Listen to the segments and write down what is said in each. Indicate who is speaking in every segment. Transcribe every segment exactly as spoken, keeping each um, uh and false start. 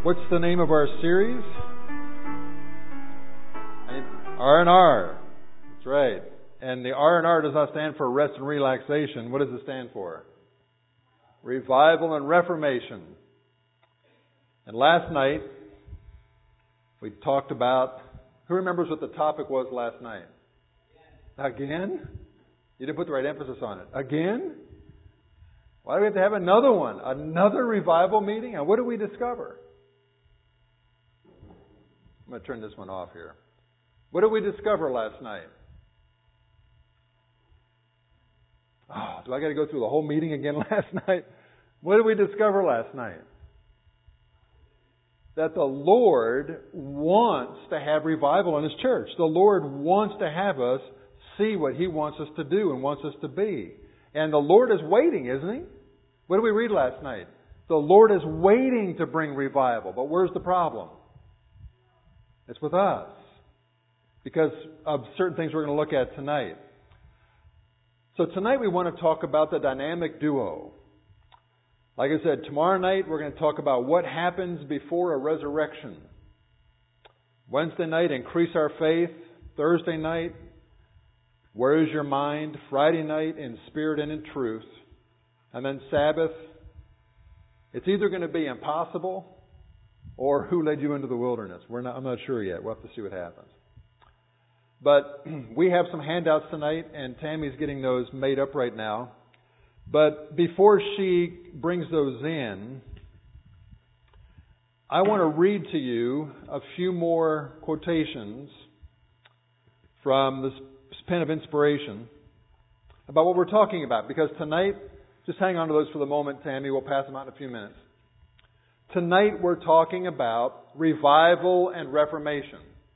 Speaker 1: What's the name of our series? R and R. That's right. And the R and R does not stand for rest and relaxation. What does it stand for? Revival and Reformation. And last night, we talked about, who remembers what the topic was last night? Again? You didn't put the right emphasis on it. Again? Why do we have to have another one? Another revival meeting? And what did we discover? I'm going to turn this one off here. What did we discover last night? Oh, do I got to go through the whole meeting again last night? What did we discover last night? That the Lord wants to have revival in His church. The Lord wants to have us see what He wants us to do and wants us to be. And the Lord is waiting, isn't He? What did we read last night? The Lord is waiting to bring revival. But where's the problem? It's with us. Because of certain things we're going to look at tonight. So tonight we want to talk about the dynamic duo. Like I said, tomorrow night we're going to talk about what happens before a resurrection. Wednesday night, increase our faith. Thursday night, where is your mind? Friday night, in spirit and in truth. And then Sabbath, it's either going to be impossible or who led you into the wilderness. We're not, I'm not sure yet. We'll have to see what happens. But we have some handouts tonight, and Tammy's getting those made up right now. But before she brings those in, I want to read to you a few more quotations from this pen of inspiration about what we're talking about. Because tonight, just hang on to those for the moment, Tammy. We'll pass them out in a few minutes. Tonight we're talking about revival and reformation.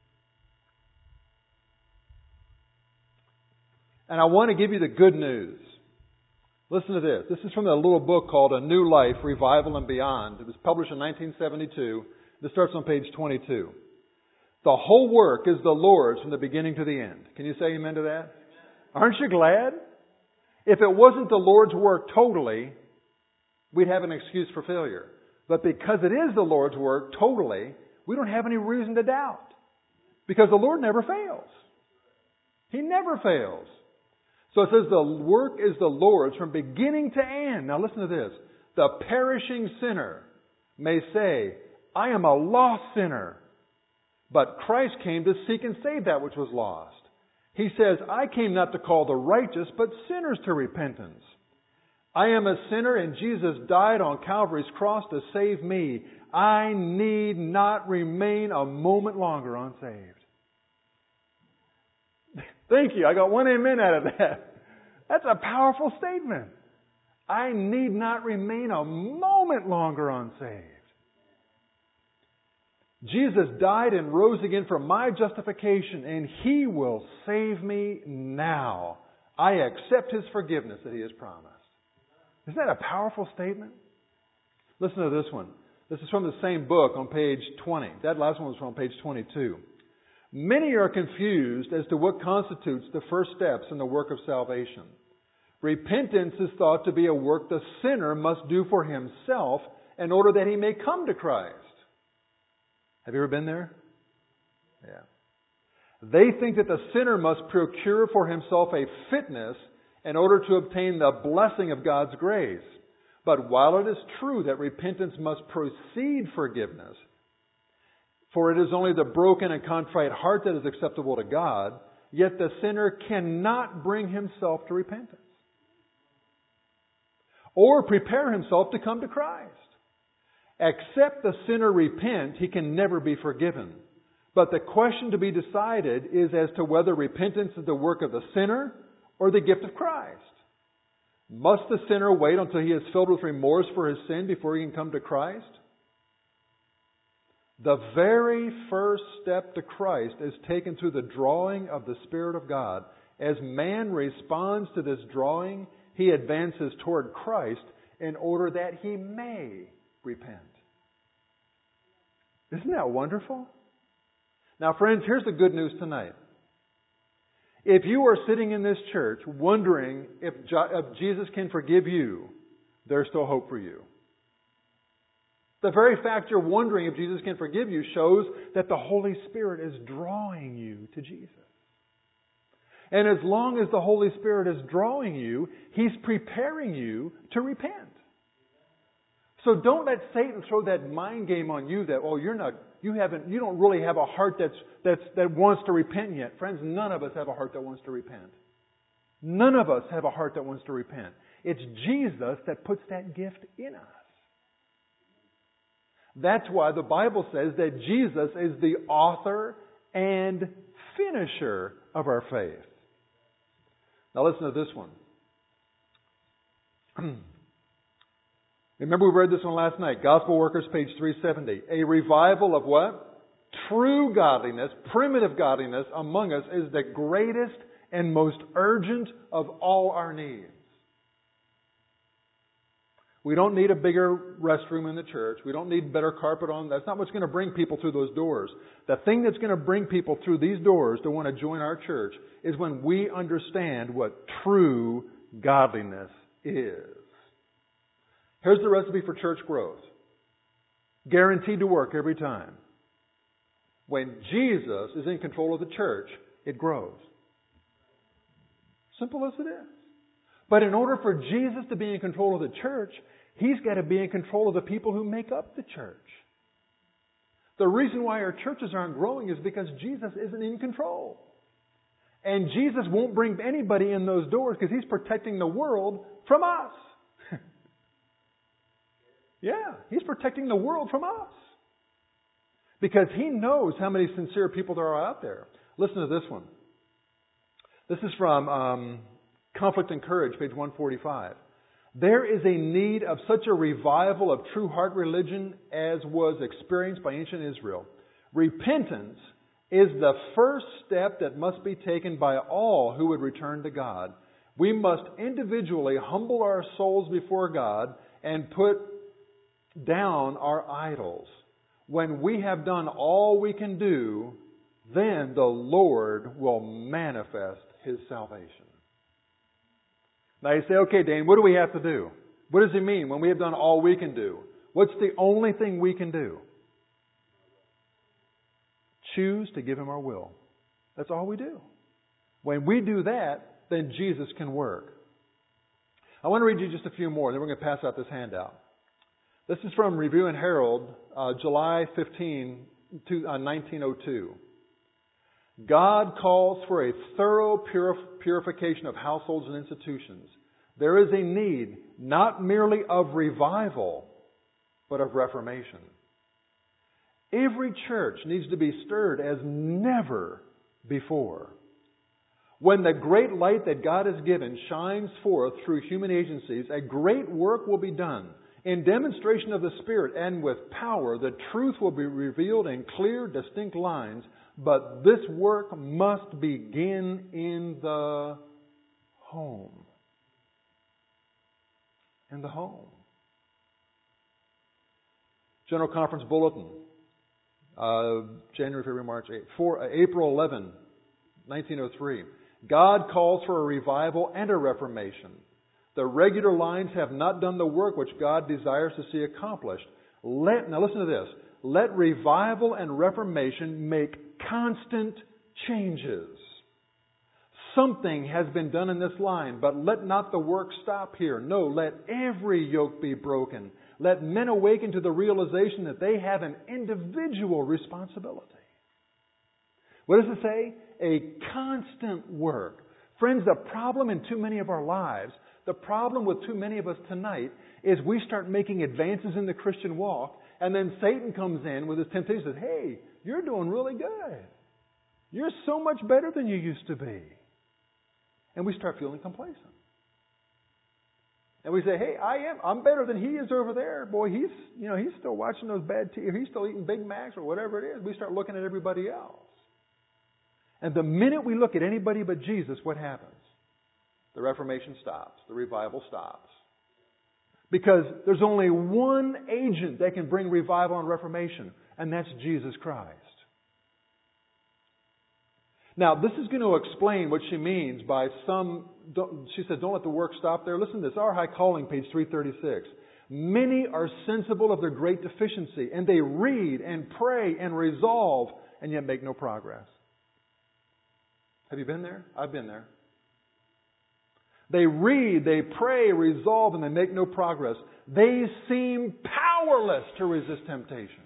Speaker 1: And I want to give you the good news. Listen to this. This is from a little book called A New Life, Revival and Beyond. It was published in nineteen seventy-two. This starts on page twenty-two. The whole work is the Lord's from the beginning to the end. Can you say amen to that? Aren't you glad? If it wasn't the Lord's work totally, we'd have an excuse for failure. But because it is the Lord's work totally, we don't have any reason to doubt. Because the Lord never fails. He never fails. So it says the work is the Lord's from beginning to end. Now listen to this. The perishing sinner may say, I am a lost sinner. But Christ came to seek and save that which was lost. He says, I came not to call the righteous, but sinners to repentance. I am a sinner and Jesus died on Calvary's cross to save me. I need not remain a moment longer unsaved. Thank you. I got one amen out of that. That's a powerful statement. I need not remain a moment longer unsaved. Jesus died and rose again for my justification, and He will save me now. I accept His forgiveness that He has promised. Isn't that a powerful statement? Listen to this one. This is from the same book on page twenty. That last one was from page twenty-two. Many are confused as to what constitutes the first steps in the work of salvation. Repentance is thought to be a work the sinner must do for himself in order that he may come to Christ. Have you ever been there? Yeah. They think that the sinner must procure for himself a fitness in order to obtain the blessing of God's grace. But while it is true that repentance must precede forgiveness, for it is only the broken and contrite heart that is acceptable to God, yet the sinner cannot bring himself to repentance or prepare himself to come to Christ. Except the sinner repent, he can never be forgiven. But the question to be decided is as to whether repentance is the work of the sinner or the gift of Christ. Must the sinner wait until he is filled with remorse for his sin before he can come to Christ? The very first step to Christ is taken through the drawing of the Spirit of God. As man responds to this drawing, he advances toward Christ in order that he may repent. Isn't that wonderful? Now, friends, here's the good news tonight. If you are sitting in this church wondering if, if Jesus can forgive you, there's still hope for you. The very fact you're wondering if Jesus can forgive you shows that the Holy Spirit is drawing you to Jesus. And as long as the Holy Spirit is drawing you, He's preparing you to repent. So don't let Satan throw that mind game on you that, oh, you're not, you haven't, you don't really have a heart that's, that's, that wants to repent yet. Friends, none of us have a heart that wants to repent. None of us have a heart that wants to repent. It's Jesus that puts that gift in us. That's why the Bible says that Jesus is the author and finisher of our faith. Now listen to this one. Remember we read this one last night. Gospel Workers, page three seventy. A revival of what? True godliness, primitive godliness among us is the greatest and most urgent of all our needs. We don't need a bigger restroom in the church. We don't need better carpet on. That's not what's going to bring people through those doors. The thing that's going to bring people through these doors to want to join our church is when we understand what true godliness is. Here's the recipe for church growth. Guaranteed to work every time. When Jesus is in control of the church, it grows. Simple as it is. But in order for Jesus to be in control of the church, He's got to be in control of the people who make up the church. The reason why our churches aren't growing is because Jesus isn't in control. And Jesus won't bring anybody in those doors because He's protecting the world from us. Yeah, He's protecting the world from us. Because He knows how many sincere people there are out there. Listen to this one. This is from um, Conflict and Courage, page one forty-five. There is a need of such a revival of true heart religion as was experienced by ancient Israel. Repentance is the first step that must be taken by all who would return to God. We must individually humble our souls before God and put down our idols. When we have done all we can do, then the Lord will manifest His salvation. Now you say, okay, Dane, what do we have to do? What does He mean when we have done all we can do? What's the only thing we can do? Choose to give Him our will. That's all we do. When we do that, then Jesus can work. I want to read you just a few more, then we're going to pass out this handout. This is from Review and Herald, uh, July fifteenth, nineteen oh two. God calls for a thorough purif- purification of households and institutions. There is a need not merely of revival, but of reformation. Every church needs to be stirred as never before. When the great light that God has given shines forth through human agencies, a great work will be done. In demonstration of the Spirit and with power, the truth will be revealed in clear, distinct lines. But this work must begin in the home. In the home. General Conference Bulletin, uh, January, February, March, eighth, for, uh, April eleventh, nineteen oh three. God calls for a revival and a reformation. The regular lines have not done the work which God desires to see accomplished. Let, now listen to this. Let revival and reformation make constant changes. Something has been done in this line, but let not the work stop here. No, let every yoke be broken. Let men awaken to the realization that they have an individual responsibility. What does it say? A constant work. Friends, the problem in too many of our lives, the problem with too many of us tonight, is we start making advances in the Christian walk, and then Satan comes in with his temptation and says, hey, you're doing really good. You're so much better than you used to be. And we start feeling complacent. And we say, hey, I am, I'm better than he is over there. Boy, he's, you know, he's still watching those bad T V. He's still eating Big Macs or whatever it is. We start looking at everybody else. And the minute we look at anybody but Jesus, what happens? The Reformation stops. The revival stops. Because there's only one agent that can bring revival and reformation, and that's Jesus Christ. Now, this is going to explain what she means by some, she said, don't let the work stop there. Listen to this. Our High Calling, page three thirty-six. Many are sensible of their great deficiency, and they read and pray and resolve, and yet make no progress. Have you been there? I've been there. They read, they pray, resolve, and they make no progress. They seem powerless to resist temptation.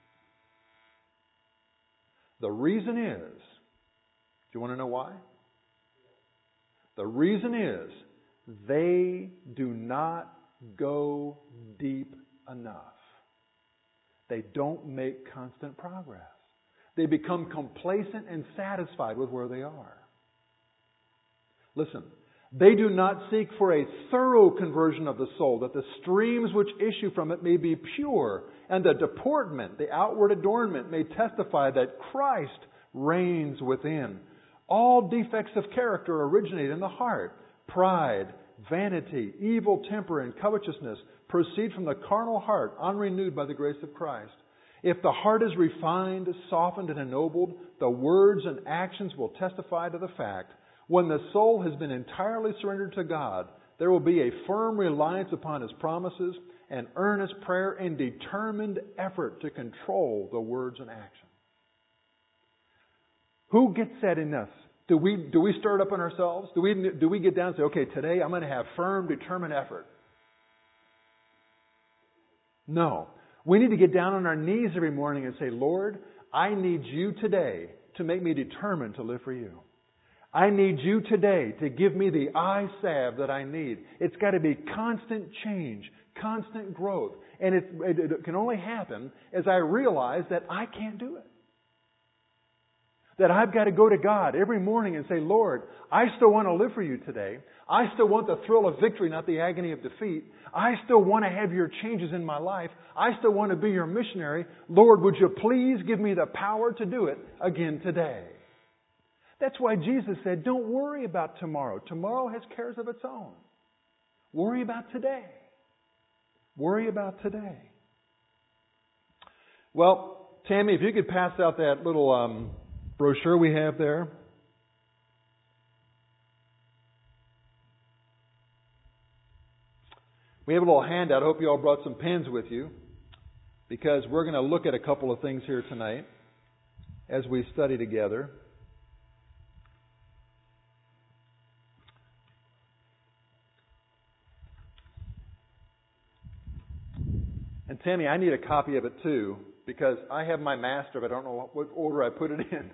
Speaker 1: The reason is, do you want to know why? The reason is, they do not go deep enough. They don't make constant progress. They become complacent and satisfied with where they are. Listen, they do not seek for a thorough conversion of the soul, that the streams which issue from it may be pure, and the deportment, the outward adornment, may testify that Christ reigns within. All defects of character originate in the heart. Pride, vanity, evil temper, and covetousness proceed from the carnal heart, unrenewed by the grace of Christ. If the heart is refined, softened, and ennobled, the words and actions will testify to the fact. When the soul has been entirely surrendered to God, there will be a firm reliance upon His promises, and earnest prayer and determined effort to control the words and actions. Who gets that in us? Do we, do we stir it up in ourselves? Do we, do we get down and say, okay, today I'm going to have firm, determined effort? No. We need to get down on our knees every morning and say, Lord, I need You today to make me determined to live for You. I need You today to give me the eye salve that I need. It's got to be constant change, constant growth. And it, it, it can only happen as I realize that I can't do it. That I've got to go to God every morning and say, Lord, I still want to live for You today. I still want the thrill of victory, not the agony of defeat. I still want to have Your changes in my life. I still want to be Your missionary. Lord, would You please give me the power to do it again today? That's why Jesus said, don't worry about tomorrow. Tomorrow has cares of its own. Worry about today. Worry about today. Well, Tammy, if you could pass out that little um, brochure we have there. We have a little handout. I hope you all brought some pens with you, because we're going to look at a couple of things here tonight as we study together. And Tammy, I need a copy of it too, because I have my master, but I don't know what order I put it in.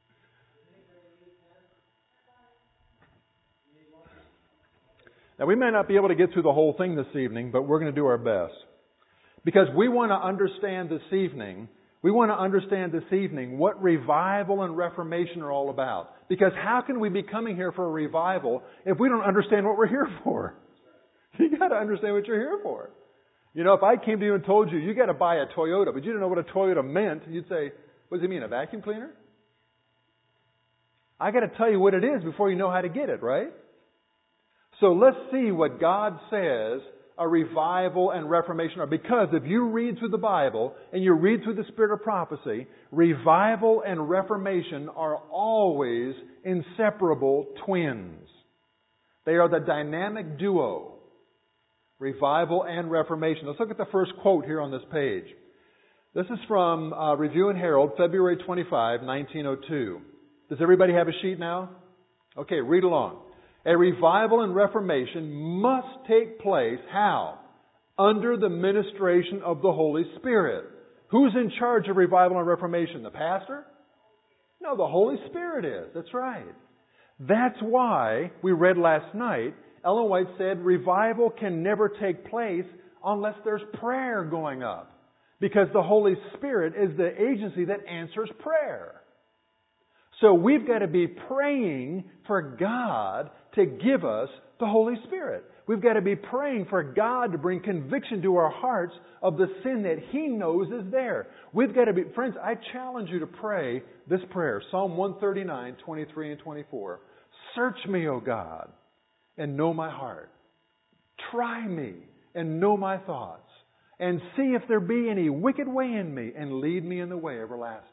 Speaker 1: Now, we may not be able to get through the whole thing this evening, but we're going to do our best. Because we want to understand this evening, we want to understand this evening what revival and reformation are all about. Because how can we be coming here for a revival if we don't understand what we're here for? You got to understand what you're here for. You know, if I came to you and told you, you got to buy a Toyota, but you didn't know what a Toyota meant, you'd say, what does it mean, a vacuum cleaner? I got to tell you what it is before you know how to get it, right? So let's see what God says a revival and reformation are. Because if you read through the Bible and you read through the spirit of prophecy, revival and reformation are always inseparable twins. They are the dynamic duo. Revival and reformation. Let's look at the first quote here on this page. This is from uh, Review and Herald, February twenty-fifth, nineteen oh two. Does everybody have a sheet now? Okay, read along. A revival and reformation must take place, how? Under the ministration of the Holy Spirit. Who's in charge of revival and reformation? The pastor? No, the Holy Spirit is. That's right. That's why we read last night, Ellen White said revival can never take place unless there's prayer going up. Because the Holy Spirit is the agency that answers prayer. So we've got to be praying for God to give us the Holy Spirit. We've got to be praying for God to bring conviction to our hearts of the sin that He knows is there. We've got to be, friends, I challenge you to pray this prayer, Psalm one thirty-nine, twenty-three and twenty-four. Search me, O God, and know my heart. Try me and know my thoughts, and see if there be any wicked way in me, and lead me in the way everlasting.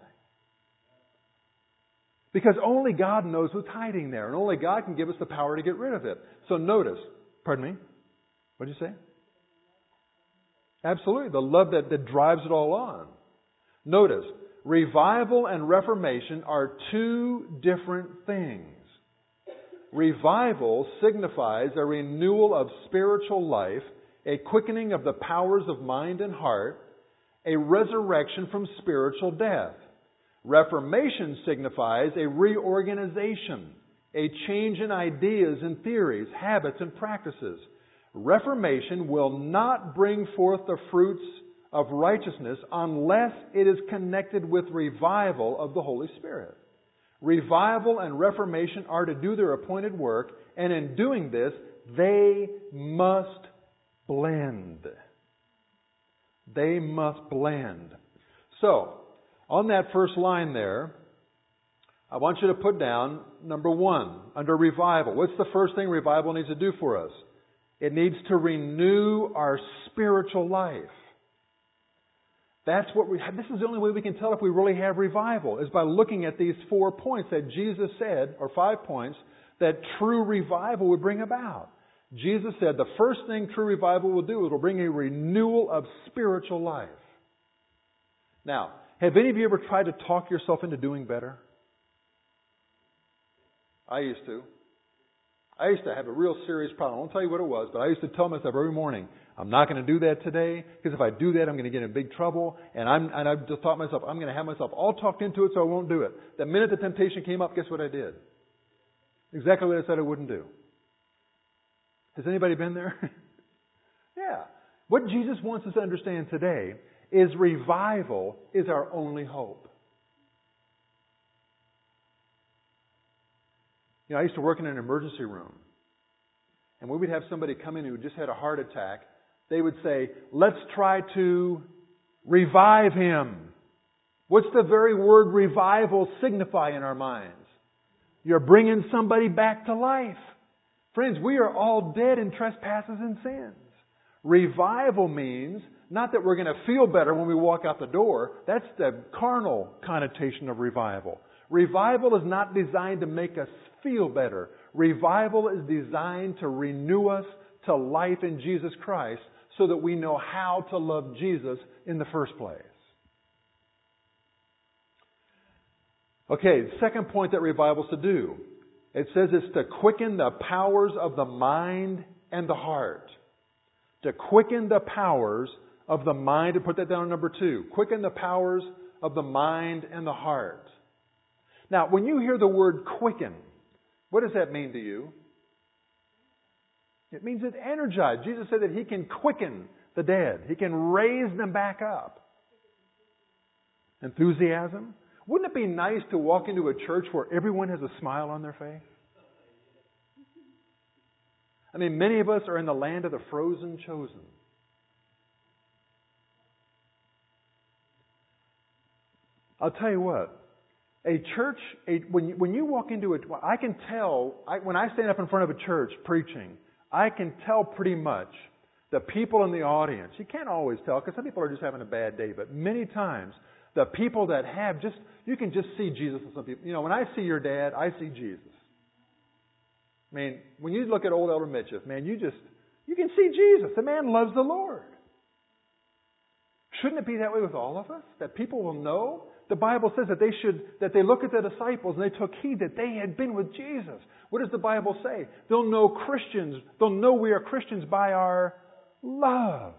Speaker 1: Because only God knows what's hiding there, and only God can give us the power to get rid of it. So notice, pardon me, what did you say? Absolutely. The love that, that drives it all on. Notice, revival and reformation are two different things. Revival signifies a renewal of spiritual life, a quickening of the powers of mind and heart, a resurrection from spiritual death. Reformation signifies a reorganization, a change in ideas and theories, habits and practices. Reformation will not bring forth the fruits of righteousness unless it is connected with revival of the Holy Spirit. Revival and reformation are to do their appointed work, and in doing this, they must blend. They must blend. So, on that first line there, I want you to put down number one, under revival. What's the first thing revival needs to do for us? It needs to renew our spiritual life. That's what we, this is the only way we can tell if we really have revival, is by looking at these four points that Jesus said, or five points, that true revival would bring about. Jesus said the first thing true revival will do is it will bring a renewal of spiritual life. Now, have any of you ever tried to talk yourself into doing better? I used to. I used to have a real serious problem. I won't tell you what it was, but I used to tell myself every morning, I'm not going to do that today, because if I do that, I'm going to get in big trouble. And I'm and I just thought to myself, I'm going to have myself all talked into it, so I won't do it. The minute the temptation came up, guess what I did? Exactly what I said I wouldn't do. Has anybody been there? Yeah. What Jesus wants us to understand today is revival is our only hope. You know, I used to work in an emergency room. And when we'd have somebody come in who just had a heart attack, they would say, let's try to revive him. What's the very word revival signify in our minds? You're bringing somebody back to life. Friends, we are all dead in trespasses and sins. Revival means not that we're going to feel better when we walk out the door. That's the carnal connotation of revival. Revival is not designed to make us feel better. Revival is designed to renew us to life in Jesus Christ so that we know how to love Jesus in the first place. Okay, the second point that revival is to do. It says it's to quicken the powers of the mind and the heart. To quicken the powers of the mind, and put that down on number two. Quicken the powers of the mind and the heart. Now, when you hear the word quicken, what does that mean to you? It means it energized. Jesus said that He can quicken the dead. He can raise them back up. Enthusiasm. Wouldn't it be nice to walk into a church where everyone has a smile on their face? I mean, many of us are in the land of the frozen chosen. I'll tell you what. A church, a, when, you, when you walk into it, I can tell, I, when I stand up in front of a church preaching, I can tell pretty much the people in the audience. You can't always tell because some people are just having a bad day, but many times the people that have just, you can just see Jesus in some people. You know, when I see your dad, I see Jesus. I mean, when you look at old Elder Mitchell, man, you just, you can see Jesus. The man loves the Lord. Shouldn't it be that way with all of us? That people will know? The Bible says that they should, that they look at the disciples and they took heed that they had been with Jesus. What does the Bible say? They'll know Christians, they'll know we are Christians by our love.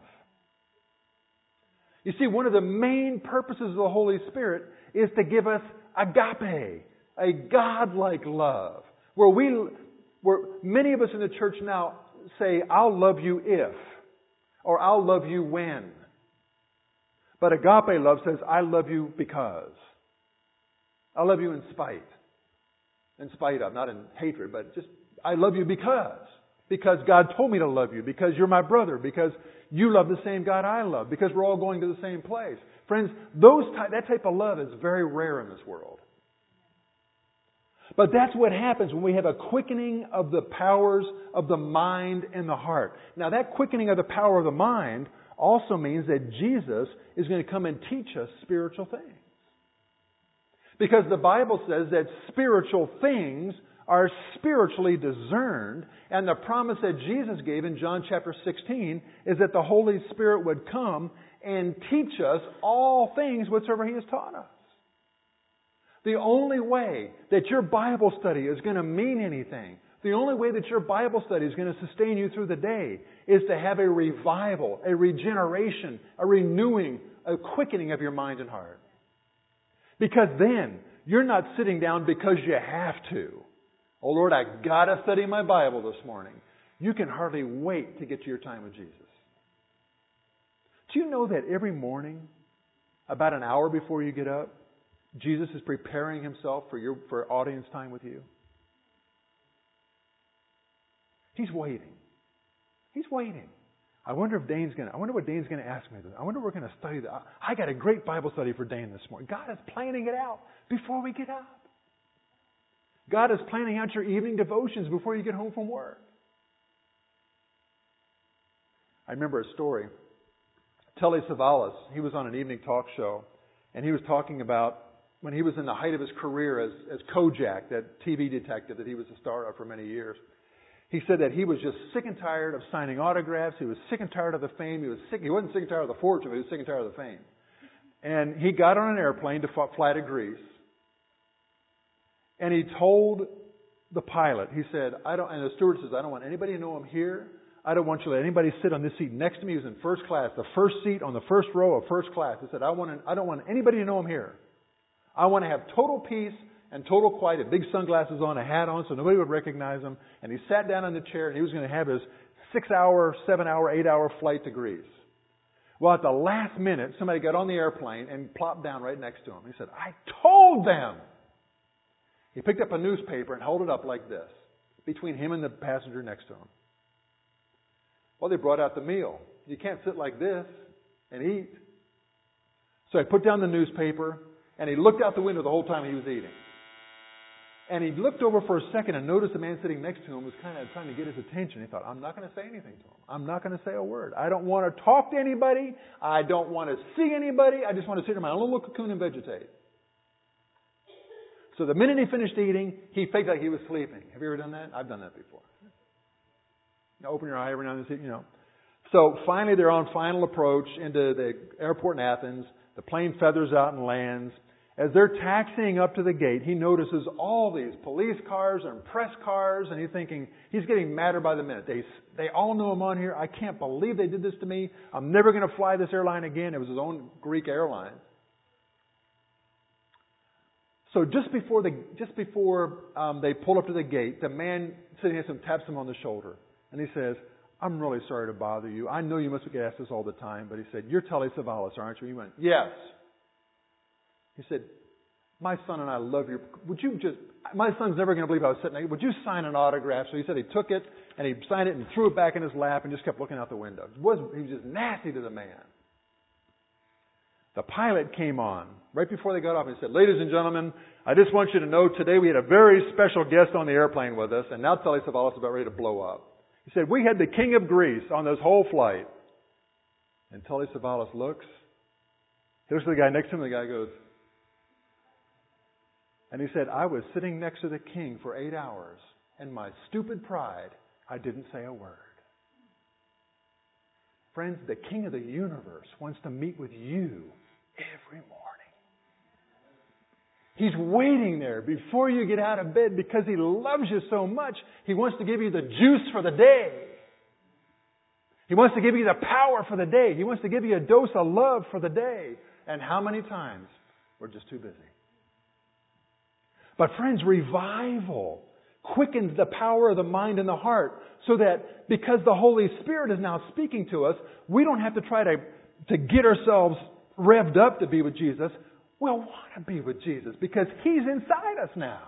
Speaker 1: You see, one of the main purposes of the Holy Spirit is to give us agape, a God-like love. Where we, where many of us in the church now say, I'll love you if, or I'll love you when. But agape love says, I love you because. I love you in spite. In spite of, not in hatred, but just, I love you because. Because God told me to love you. Because you're my brother. Because you love the same God I love. Because we're all going to the same place. Friends, those ty- that type of love is very rare in this world. But that's what happens when we have a quickening of the powers of the mind and the heart. Now that quickening of the power of the mind also means that Jesus is going to come and teach us spiritual things. Because the Bible says that spiritual things are spiritually discerned. And the promise that Jesus gave in John chapter sixteen is that the Holy Spirit would come and teach us all things whatsoever He has taught us. The only way that your Bible study is going to mean anything, the only way that your Bible study is going to sustain you through the day is to have a revival, a regeneration, a renewing, a quickening of your mind and heart. Because then, you're not sitting down because you have to. Oh Lord, I got to study my Bible this morning. You can hardly wait to get to your time with Jesus. Do you know that every morning, about an hour before you get up, Jesus is preparing Himself for your for audience time with you? He's waiting. He's waiting. I wonder if Dane's going to, I wonder what Dane's going to ask me. I wonder if we're going to study that. I got a great Bible study for Dane this morning. God is planning it out before we get up. God is planning out your evening devotions before you get home from work. I remember a story. Telly Savalas, he was on an evening talk show, and he was talking about when he was in the height of his career as, as Kojak, that T V detective that he was a star of for many years. He said that he was just sick and tired of signing autographs. He was sick and tired of the fame. He was sick. He wasn't sick and tired of the fortune, but he was sick and tired of the fame. And he got on an airplane to fly to Greece. And he told the pilot, he said, I don't, and the steward says, I don't want anybody to know I'm here. I don't want you to let anybody sit on this seat next to me. He was in first class, the first seat on the first row of first class. He said, I want to, I don't want anybody to know I'm here. I want to have total peace and total quiet, had big sunglasses on, a hat on, so nobody would recognize him. And he sat down in the chair, and he was going to have his six-hour, seven-hour, eight-hour flight to Greece. Well, at the last minute, somebody got on the airplane and plopped down right next to him. He said, I told them! He picked up a newspaper and held it up like this, between him and the passenger next to him. Well, they brought out the meal. You can't sit like this and eat. So he put down the newspaper, and he looked out the window the whole time he was eating. And he looked over for a second and noticed the man sitting next to him was kind of trying to get his attention. He thought, I'm not going to say anything to him. I'm not going to say a word. I don't want to talk to anybody. I don't want to see anybody. I just want to sit in my own little cocoon and vegetate. So the minute he finished eating, he faked like he was sleeping. Have you ever done that? I've done that before. You know, open your eye every now and then, you know. So finally they're on final approach into the airport in Athens. The plane feathers out and lands. As they're taxiing up to the gate, he notices all these police cars and press cars, and he's thinking, he's getting madder by the minute. They they all know I'm on here. I can't believe they did this to me. I'm never going to fly this airline again. It was his own Greek airline. So just before the just before um, they pull up to the gate, the man sitting next to him taps him on the shoulder, and he says, I'm really sorry to bother you. I know you must get asked this all the time, but he said, you're Telly Savalas, aren't you? He went, yes. He said, my son and I love you. Would you just, my son's never going to believe I was sitting there. Would you sign an autograph? So he said he took it and he signed it and threw it back in his lap and just kept looking out the window. It was, he was just nasty to the man. The pilot came on right before they got off and said, ladies and gentlemen, I just want you to know today we had a very special guest on the airplane with us, and now Telly Savalas is about ready to blow up. He said, we had the king of Greece on this whole flight. And Telly Savalas looks. He looks at the guy next to him, and the guy goes, and he said, I was sitting next to the king for eight hours, and my stupid pride, I didn't say a word. Friends, the King of the universe wants to meet with you every morning. He's waiting there before you get out of bed because He loves you so much. He wants to give you the juice for the day. He wants to give you the power for the day. He wants to give you a dose of love for the day. And how many times we're just too busy? But friends, revival quickens the power of the mind and the heart so that because the Holy Spirit is now speaking to us, we don't have to try to, to get ourselves revved up to be with Jesus. We'll want to be with Jesus because He's inside us now.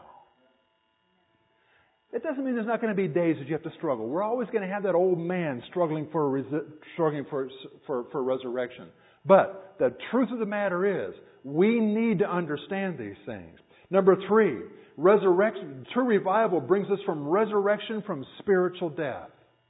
Speaker 1: It doesn't mean there's not going to be days that you have to struggle. We're always going to have that old man struggling for a resi- struggling for, for, for resurrection. But the truth of the matter is, we need to understand these things. Number three, resurrection, true revival brings us from resurrection from spiritual death.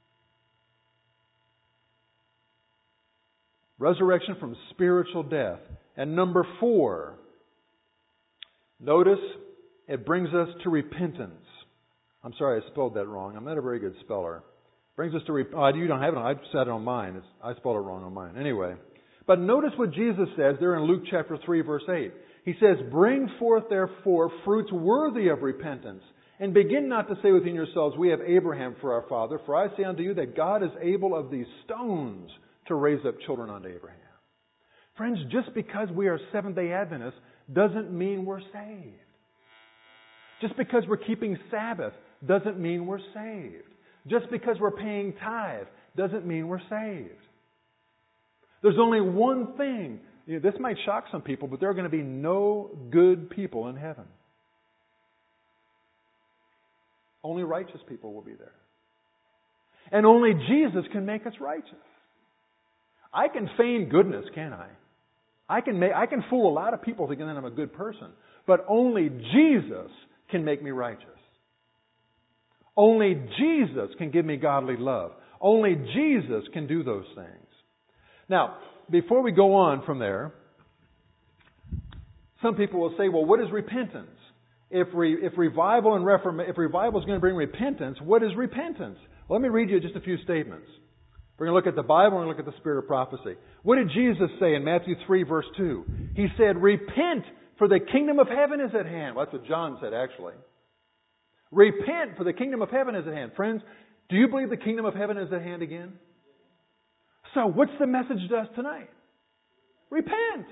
Speaker 1: Resurrection from spiritual death. And number four, notice it brings us to repentance. I'm sorry I spelled that wrong. I'm not a very good speller. Brings us to, re- oh, you don't have it on, I said it on mine. It's, I spelled it wrong on mine. Anyway. But notice what Jesus says there in Luke chapter three, verse eight. He says, "Bring forth therefore fruits worthy of repentance, and begin not to say within yourselves, we have Abraham for our father. For I say unto you that God is able of these stones to raise up children unto Abraham." Friends, just because we are Seventh-day Adventists doesn't mean we're saved. Just because we're keeping Sabbath doesn't mean we're saved. Just because we're paying tithe doesn't mean we're saved. There's only one thing. You know, this might shock some people, but there are going to be no good people in heaven. Only righteous people will be there. And only Jesus can make us righteous. I can feign goodness, can't I? I can make, I can fool a lot of people thinking that I'm a good person. But only Jesus can make me righteous. Only Jesus can give me godly love. Only Jesus can do those things. Now, before we go on from there, some people will say, well, what is repentance? If, re, if revival and reform, if revival is going to bring repentance, what is repentance? Well, let me read you just a few statements. We're going to look at the Bible and look at the spirit of prophecy. What did Jesus say in Matthew three, verse two? He said, "Repent, for the kingdom of heaven is at hand." Well, that's what John said, actually. Repent, for the kingdom of heaven is at hand. Friends, do you believe the kingdom of heaven is at hand again? So, what's the message to us tonight? Repent.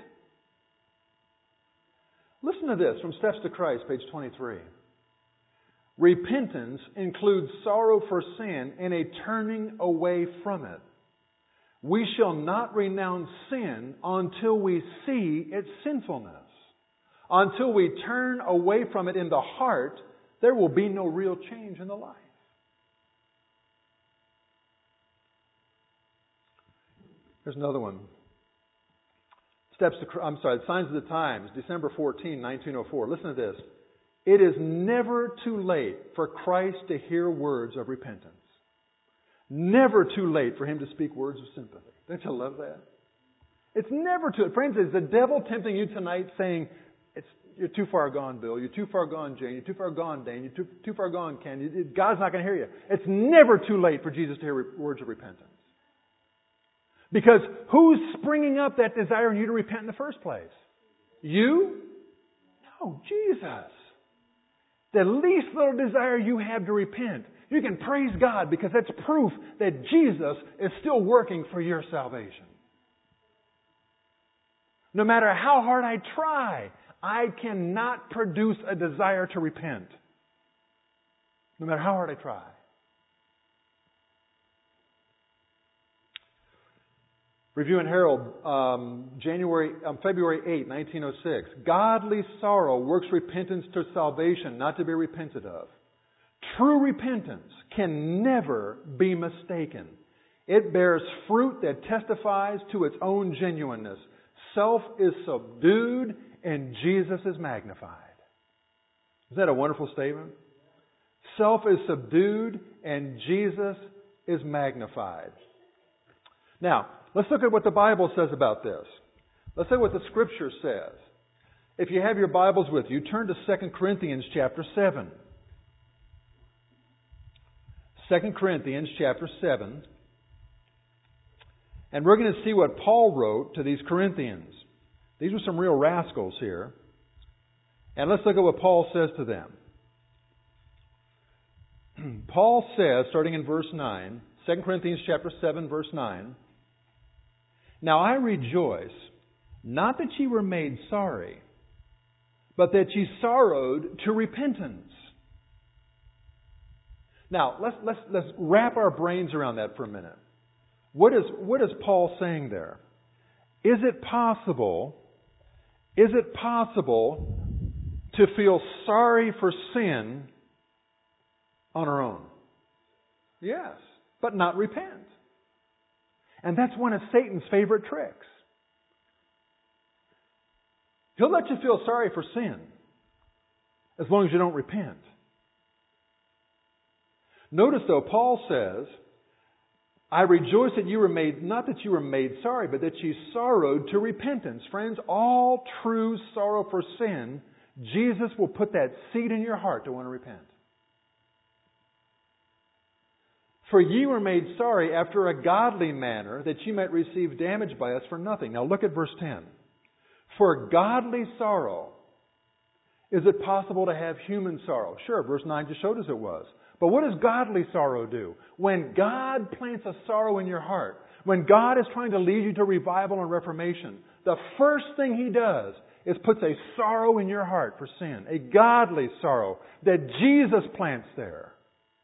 Speaker 1: Listen to this from Steps to Christ, page twenty-three. Repentance includes sorrow for sin and a turning away from it. We shall not renounce sin until we see its sinfulness. Until we turn away from it in the heart, there will be no real change in the life. There's another one. Steps to, I'm sorry, Signs of the Times, December fourteenth, nineteen oh four. Listen to this. "It is never too late for Christ to hear words of repentance. Never too late for Him to speak words of sympathy." Don't you love that? It's never too late. Friends, is the devil tempting you tonight saying, it's, "You're too far gone, Bill. You're too far gone, Jane. You're too far gone, Dane. You're too, too far gone, Ken. God's not going to hear you." It's never too late for Jesus to hear words of repentance. Because who's springing up that desire in you to repent in the first place? You? No, Jesus. The least little desire you have to repent, you can praise God because that's proof that Jesus is still working for your salvation. No matter how hard I try, I cannot produce a desire to repent. No matter how hard I try. Review and Herald, um, January, um, February eighth, nineteen oh six. "Godly sorrow works repentance to salvation, not to be repented of. True repentance can never be mistaken. It bears fruit that testifies to its own genuineness. Self is subdued and Jesus is magnified." Isn't that a wonderful statement? Self is subdued and Jesus is magnified. Now, let's look at what the Bible says about this. Let's see what the Scripture says. If you have your Bibles with you, turn to Second Corinthians chapter seven. Second Corinthians chapter seven. And we're going to see what Paul wrote to these Corinthians. These were some real rascals here. And let's look at what Paul says to them. Paul says, starting in verse nine, Second Corinthians chapter seven, verse nine, "Now I rejoice, not that ye were made sorry, but that ye sorrowed to repentance." Now, let's, let's, let's wrap our brains around that for a minute. What is, what is Paul saying there? Is it possible, is it possible to feel sorry for sin on our own? Yes, but not repent. And that's one of Satan's favorite tricks. He'll let you feel sorry for sin as long as you don't repent. Notice though, Paul says, "I rejoice that you were made," not that you were made sorry, but that you sorrowed to repentance. Friends, all true sorrow for sin, Jesus will put that seed in your heart to want to repent. For ye were made sorry after a godly manner, that ye might receive damage by us for nothing. Now look at verse ten. For godly sorrow, is it possible to have human sorrow? Sure, verse nine just showed us it was. But what does godly sorrow do? When God plants a sorrow in your heart, when God is trying to lead you to revival and reformation, the first thing He does is puts a sorrow in your heart for sin. A godly sorrow that Jesus plants there.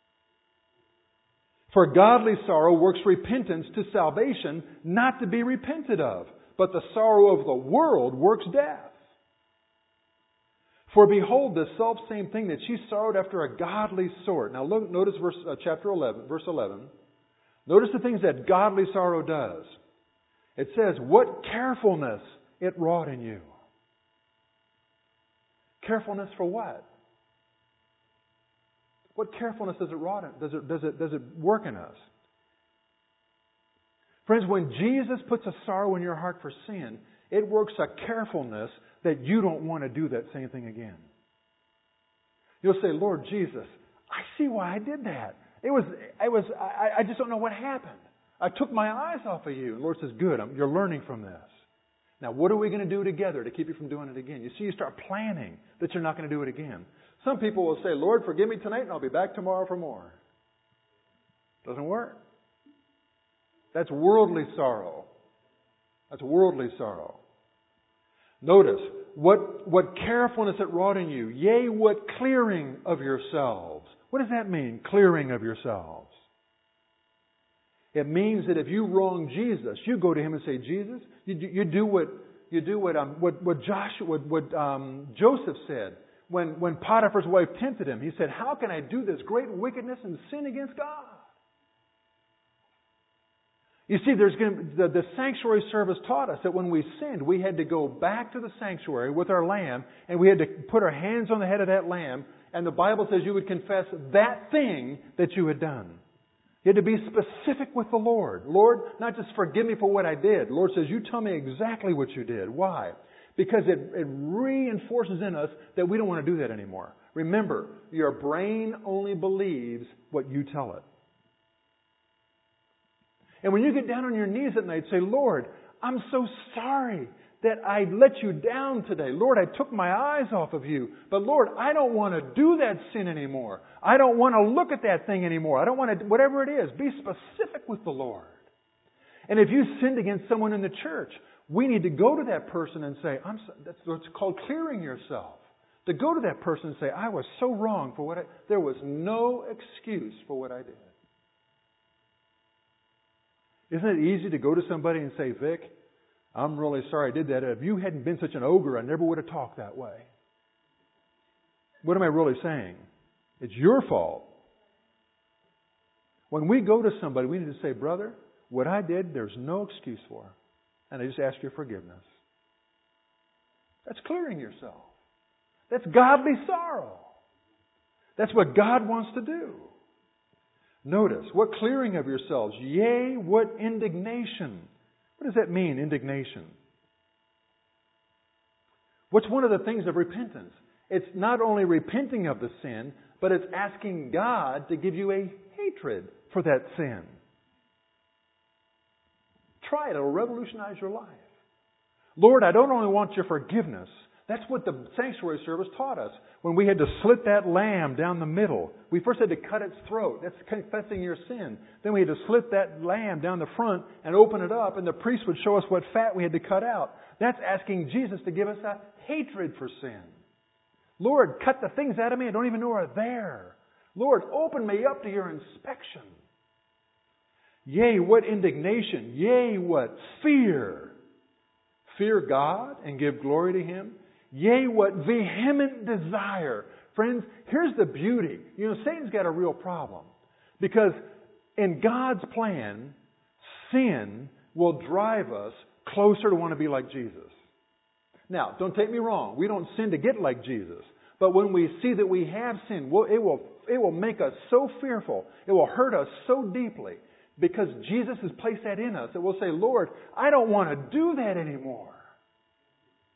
Speaker 1: For godly sorrow works repentance to salvation, not to be repented of. But the sorrow of the world works death. For behold, the selfsame thing that she sorrowed after a godly sort. Now look, notice verse, uh, chapter eleven, verse eleven. Notice the things that godly sorrow does. It says, what carefulness it wrought in you. Carefulness for what? What carefulness does it wrought in? Does it, does it, does it work in us? Friends, when Jesus puts a sorrow in your heart for sin, it works a carefulness that you don't want to do that same thing again. You'll say, Lord Jesus, I see why I did that. It was, it was, I, I just don't know what happened. I took my eyes off of you. And the Lord says, good, I'm, you're learning from this. Now, what are we going to do together to keep you from doing it again? You see, you start planning that you're not going to do it again. Some people will say, Lord, forgive me tonight and I'll be back tomorrow for more. Doesn't work. That's worldly sorrow. That's worldly sorrow. Notice, what, what carefulness it wrought in you, yea, what clearing of yourselves. What does that mean, clearing of yourselves? It means that if you wrong Jesus, you go to Him and say, Jesus, you, you do what you do what um, what, what Joshua, what, what um, Joseph said when when Potiphar's wife tempted him. He said, "How can I do this great wickedness and sin against God?" You see, there's going to, the, the sanctuary service taught us that when we sinned, we had to go back to the sanctuary with our lamb, and we had to put our hands on the head of that lamb, and the Bible says you would confess that thing that you had done. You had to be specific with the Lord. Lord, not just forgive me for what I did. The Lord says, you tell me exactly what you did. Why? Because it, it reinforces in us that we don't want to do that anymore. Remember, your brain only believes what you tell it. And when you get down on your knees at night, say, Lord, I'm so sorry that I let you down today. Lord, I took my eyes off of you. But Lord, I don't want to do that sin anymore. I don't want to look at that thing anymore. I don't want to, whatever it is, be specific with the Lord. And if you sinned against someone in the church, we need to go to that person and say, I'm so, that's what's called clearing yourself. To go to that person and say, I was so wrong for what I, there was no excuse for what I did. Isn't it easy to go to somebody and say, Vic, I'm really sorry I did that. If you hadn't been such an ogre, I never would have talked that way. What am I really saying? It's your fault. When we go to somebody, we need to say, brother, what I did, there's no excuse for. And I just ask your forgiveness. That's clearing yourself. That's godly sorrow. That's what God wants to do. Notice, what clearing of yourselves, yea, what indignation. What does that mean, indignation? What's one of the things of repentance? It's not only repenting of the sin, but it's asking God to give you a hatred for that sin. Try it. It'll revolutionize your life. Lord, I don't only want your forgiveness. That's what the sanctuary service taught us. When we had to slit that lamb down the middle. We first had to cut its throat. That's confessing your sin. Then we had to slit that lamb down the front and open it up, and the priest would show us what fat we had to cut out. That's asking Jesus to give us a hatred for sin. Lord, cut the things out of me I don't even know are there. Lord, open me up to your inspection. Yea, what indignation. Yea, what fear. Fear God and give glory to Him. Yea, what vehement desire. Friends, here's the beauty. You know, Satan's got a real problem. Because in God's plan, sin will drive us closer to want to be like Jesus. Now, don't take me wrong. We don't sin to get like Jesus. But when we see that we have sinned, it will, it will make us so fearful. It will hurt us so deeply. Because Jesus has placed that in us. That we'll say, Lord, I don't want to do that anymore.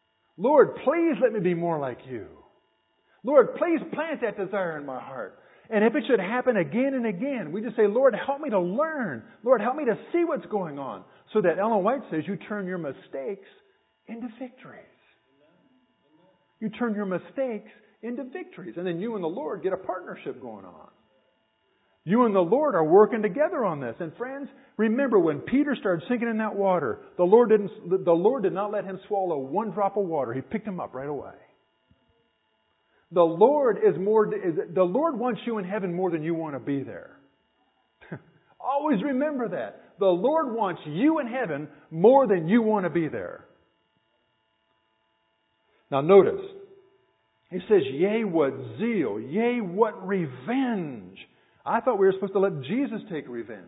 Speaker 1: Lord, please let me be more like you. Lord, please plant that desire in my heart. And if it should happen again and again, we just say, Lord, help me to learn. Lord, help me to see what's going on. So that Ellen White says you turn your mistakes into victories. You turn your mistakes into victories. And then you and the Lord get a partnership going on. You and the Lord are working together on this. And friends, remember when Peter started sinking in that water, the Lord didn't, the Lord did not let him swallow one drop of water. He picked him up right away. The Lord is more, is, the Lord wants you in heaven more than you want to be there. Always remember that. The Lord wants you in heaven more than you want to be there. Now notice, he says, yea, what zeal, yea, what revenge. I thought we were supposed to let Jesus take revenge.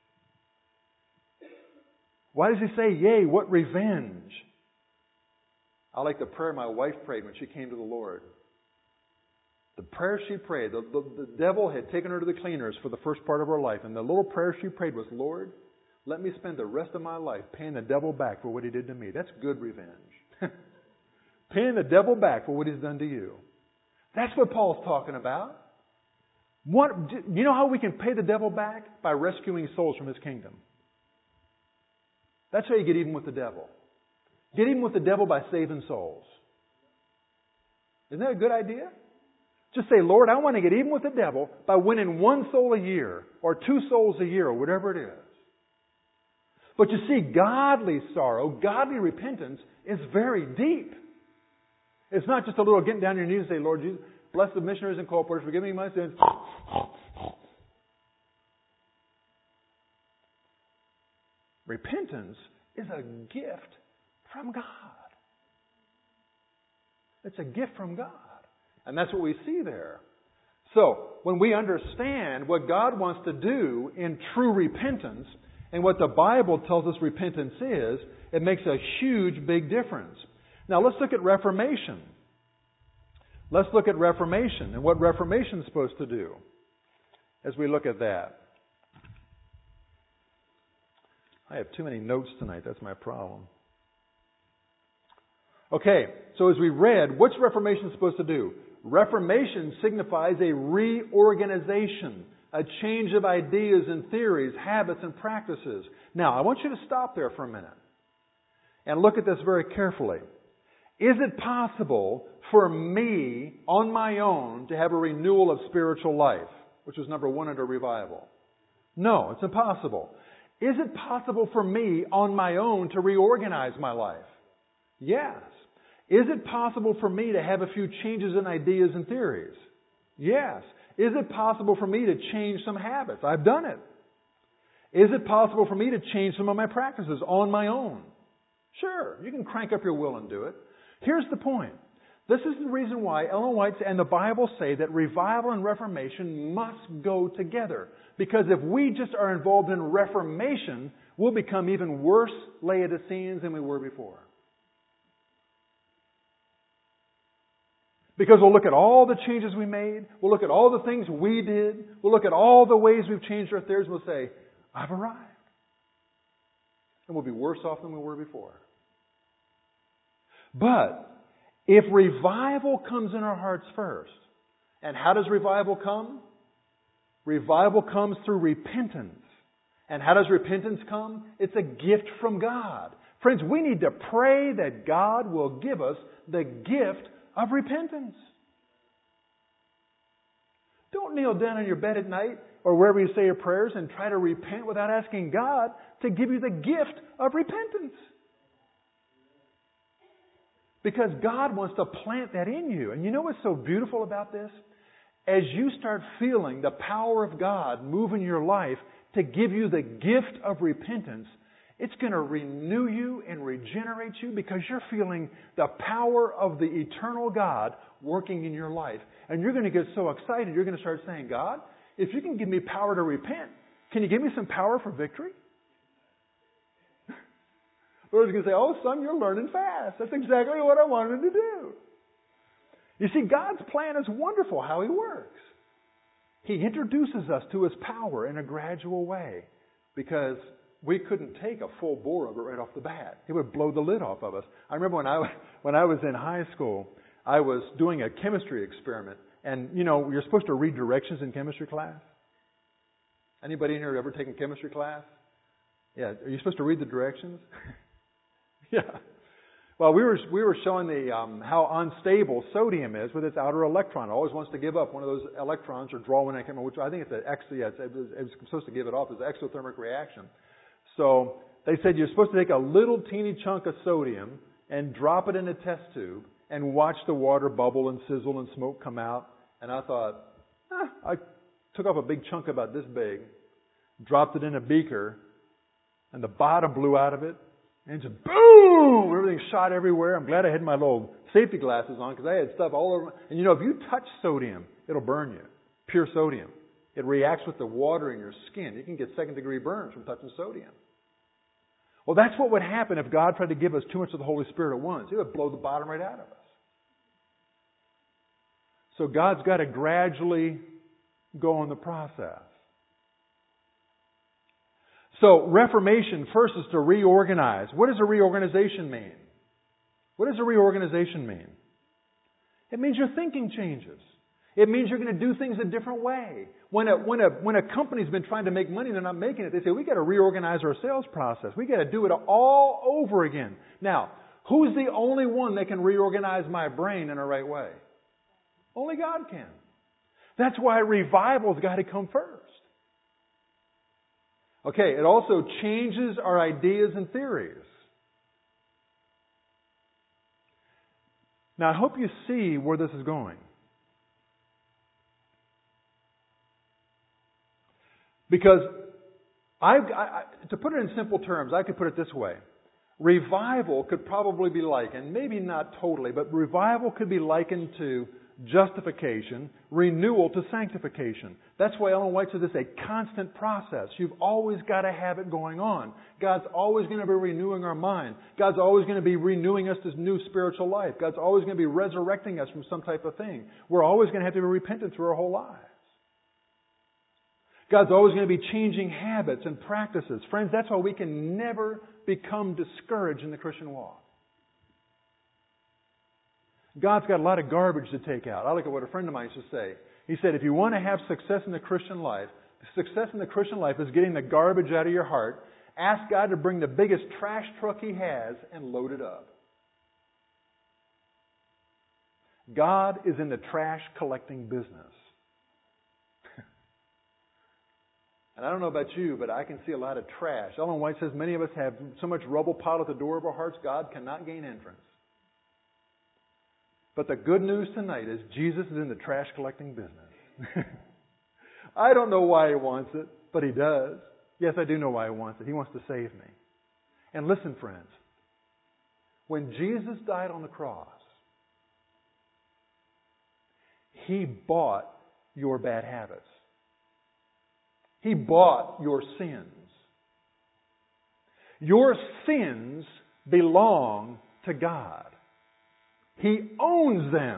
Speaker 1: Why does he say, yea, what revenge? I like the prayer my wife prayed when she came to the Lord. The prayer she prayed, the, the, the devil had taken her to the cleaners for the first part of her life. And the little prayer she prayed was, Lord, let me spend the rest of my life paying the devil back for what he did to me. That's good revenge. Paying the devil back for what he's done to you. That's what Paul's talking about. What, you know how we can pay the devil back? By rescuing souls from his kingdom. That's how you get even with the devil. Get even with the devil by saving souls. Isn't that a good idea? Just say, Lord, I want to get even with the devil by winning one soul a year or two souls a year or whatever it is. But you see, godly sorrow, godly repentance is very deep. It's not just a little getting down on your knees and say, Lord Jesus, bless the missionaries and co-porters, forgive me my sins. Repentance is a gift from God. It's a gift from God. And that's what we see there. So, when we understand what God wants to do in true repentance and what the Bible tells us repentance is, it makes a huge, big difference. Now, let's look at Reformation. Let's look at Reformation and what Reformation is supposed to do as we look at that. I have too many notes tonight. That's my problem. Okay, so as we read, what's Reformation supposed to do? Reformation signifies a reorganization, a change of ideas and theories, habits and practices. Now, I want you to stop there for a minute and look at this very carefully. Is it possible for me, on my own, to have a renewal of spiritual life, which is number one under revival? No, it's impossible. Is it possible for me, on my own, to reorganize my life? Yes. Is it possible for me to have a few changes in ideas and theories? Yes. Is it possible for me to change some habits? I've done it. Is it possible for me to change some of my practices on my own? Sure. You can crank up your will and do it. Here's the point. This is the reason why Ellen White and the Bible say that revival and reformation must go together. Because if we just are involved in reformation, we'll become even worse Laodiceans than we were before. Because we'll look at all the changes we made. We'll look at all the things we did. We'll look at all the ways we've changed our theories. And we'll say, I've arrived. And we'll be worse off than we were before. But if revival comes in our hearts first, and how does revival come? Revival comes through repentance. And how does repentance come? It's a gift from God. Friends, we need to pray that God will give us the gift of repentance. Don't kneel down in your bed at night or wherever you say your prayers and try to repent without asking God to give you the gift of repentance. Because God wants to plant that in you. And you know what's so beautiful about this? As you start feeling the power of God move in your life to give you the gift of repentance, it's going to renew you and regenerate you because you're feeling the power of the eternal God working in your life. And you're going to get so excited, you're going to start saying, God, if you can give me power to repent, can you give me some power for victory? The Lord's going to say, oh, son, you're learning fast. That's exactly what I wanted to do. You see, God's plan is wonderful how He works. He introduces us to His power in a gradual way because we couldn't take a full bore of it right off the bat. It would blow the lid off of us. I remember when I, when I was in high school, I was doing a chemistry experiment, And, you know, you're supposed to read directions in chemistry class. Anybody in here ever taken chemistry class? Yeah. Are you supposed to read the directions? Yeah. Well, we were we were showing the um, how unstable sodium is with its outer electron. It always wants to give up one of those electrons or draw one. I can't remember which. I think it's an ex. Yeah, it's, it was, it was supposed to give it off. It's an exothermic reaction. So they said you're supposed to take a little teeny chunk of sodium and drop it in a test tube and watch the water bubble and sizzle and smoke come out. And I thought, ah, I took off a big chunk about this big, dropped it in a beaker, and the bottom blew out of it. And just boom! Everything shot everywhere. I'm glad I had my little safety glasses on because I had stuff all over. And you know, if you touch sodium, it'll burn you. Pure sodium. It reacts with the water in your skin. You can get second degree burns from touching sodium. Well, that's what would happen if God tried to give us too much of the Holy Spirit at once. It would blow the bottom right out of us. So God's got to gradually go on the process. So Reformation first is to reorganize. What does a reorganization mean? What does a reorganization mean? It means your thinking changes. It means you're going to do things a different way. When a, when a, when a company's been trying to make money and they're not making it, they say, we got to reorganize our sales process. We got to do it all over again. Now, who's the only one that can reorganize my brain in a right way? Only God can. That's why revival's got to come first. Okay, it also changes our ideas and theories. Now, I hope you see where this is going. Because, I've, I, to put it in simple terms, I could put it this way. Revival could probably be likened, maybe not totally, but revival could be likened to justification, renewal to sanctification. That's why Ellen White says it's a constant process. You've always got to have it going on. God's always going to be renewing our mind. God's always going to be renewing us to new spiritual life. God's always going to be resurrecting us from some type of thing. We're always going to have to be repentant through our whole lives. God's always going to be changing habits and practices. Friends, that's why we can never become discouraged in the Christian walk. God's got a lot of garbage to take out. I look at what a friend of mine used to say. He said, if you want to have success in the Christian life, success in the Christian life is getting the garbage out of your heart. Ask God to bring the biggest trash truck He has and load it up. God is in the trash collecting business. And I don't know about you, but I can see a lot of trash. Ellen White says many of us have so much rubble piled at the door of our hearts, God cannot gain entrance. But the good news tonight is Jesus is in the trash collecting business. I don't know why He wants it, but He does. Yes, I do know why He wants it. He wants to save me. And listen, friends, when Jesus died on the cross, He bought your bad habits. He bought your sins. Your sins belong to God. He owns them.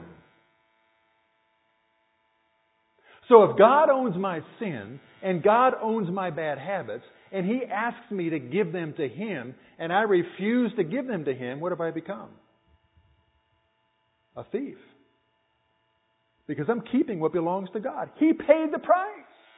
Speaker 1: So if God owns my sin and God owns my bad habits and He asks me to give them to Him and I refuse to give them to Him, what have I become? A thief. Because I'm keeping what belongs to God. He paid the price.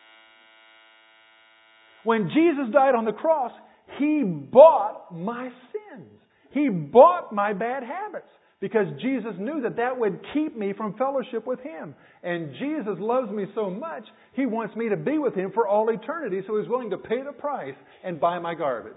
Speaker 1: When Jesus died on the cross, He bought my sins. He bought my bad habits. Because Jesus knew that that would keep me from fellowship with Him. And Jesus loves me so much, He wants me to be with Him for all eternity. So He's willing to pay the price and buy my garbage.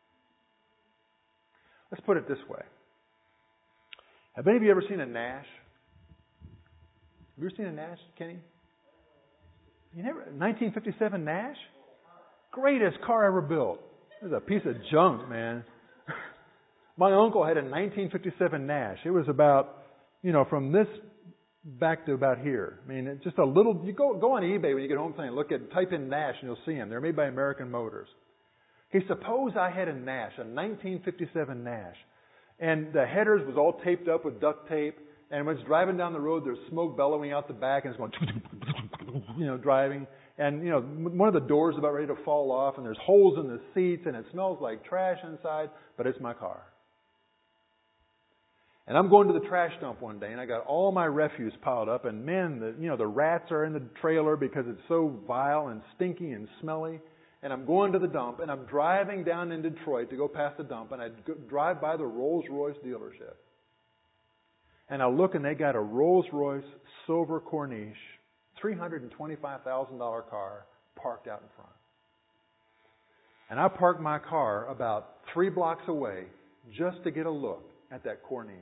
Speaker 1: Let's put it this way. Have any of you ever seen a Nash? Have you ever seen a Nash, Kenny? You never? nineteen fifty-seven Nash? Greatest car ever built. It was a piece of junk, man. My uncle had a nineteen fifty-seven Nash. It was about, you know, from this back to about here. I mean, it's just a little. You go go on eBay when you get home tonight. Look at type in Nash and you'll see them. They're made by American Motors. Okay, suppose I had a Nash, a nineteen fifty-seven Nash, and the headers was all taped up with duct tape. And when it's driving down the road, there's smoke bellowing out the back, and it's going, you know, driving. And, you know, one of the doors is about ready to fall off, and there's holes in the seats, and it smells like trash inside, but it's my car. And I'm going to the trash dump one day, and I got all my refuse piled up, and man, the, you know, the rats are in the trailer because it's so vile and stinky and smelly. And I'm going to the dump, and I'm driving down in Detroit to go past the dump, and I go, drive by the Rolls-Royce dealership. And I look, and they got a Rolls-Royce silver Corniche, three hundred twenty-five thousand dollars car, parked out in front. And I parked my car about three blocks away just to get a look at that Corniche.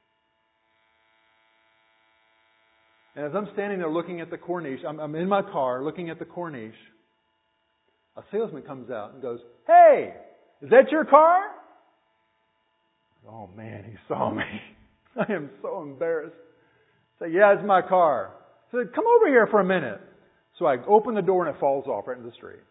Speaker 1: And as I'm standing there looking at the Corniche, I'm, I'm in my car looking at the Corniche, a salesman comes out and goes, "Hey, is that your car?" Oh man, he saw me. I am so embarrassed. I say, "Yeah, it's my car." He said, "Come over here for a minute." So I open the door and it falls off right into the street.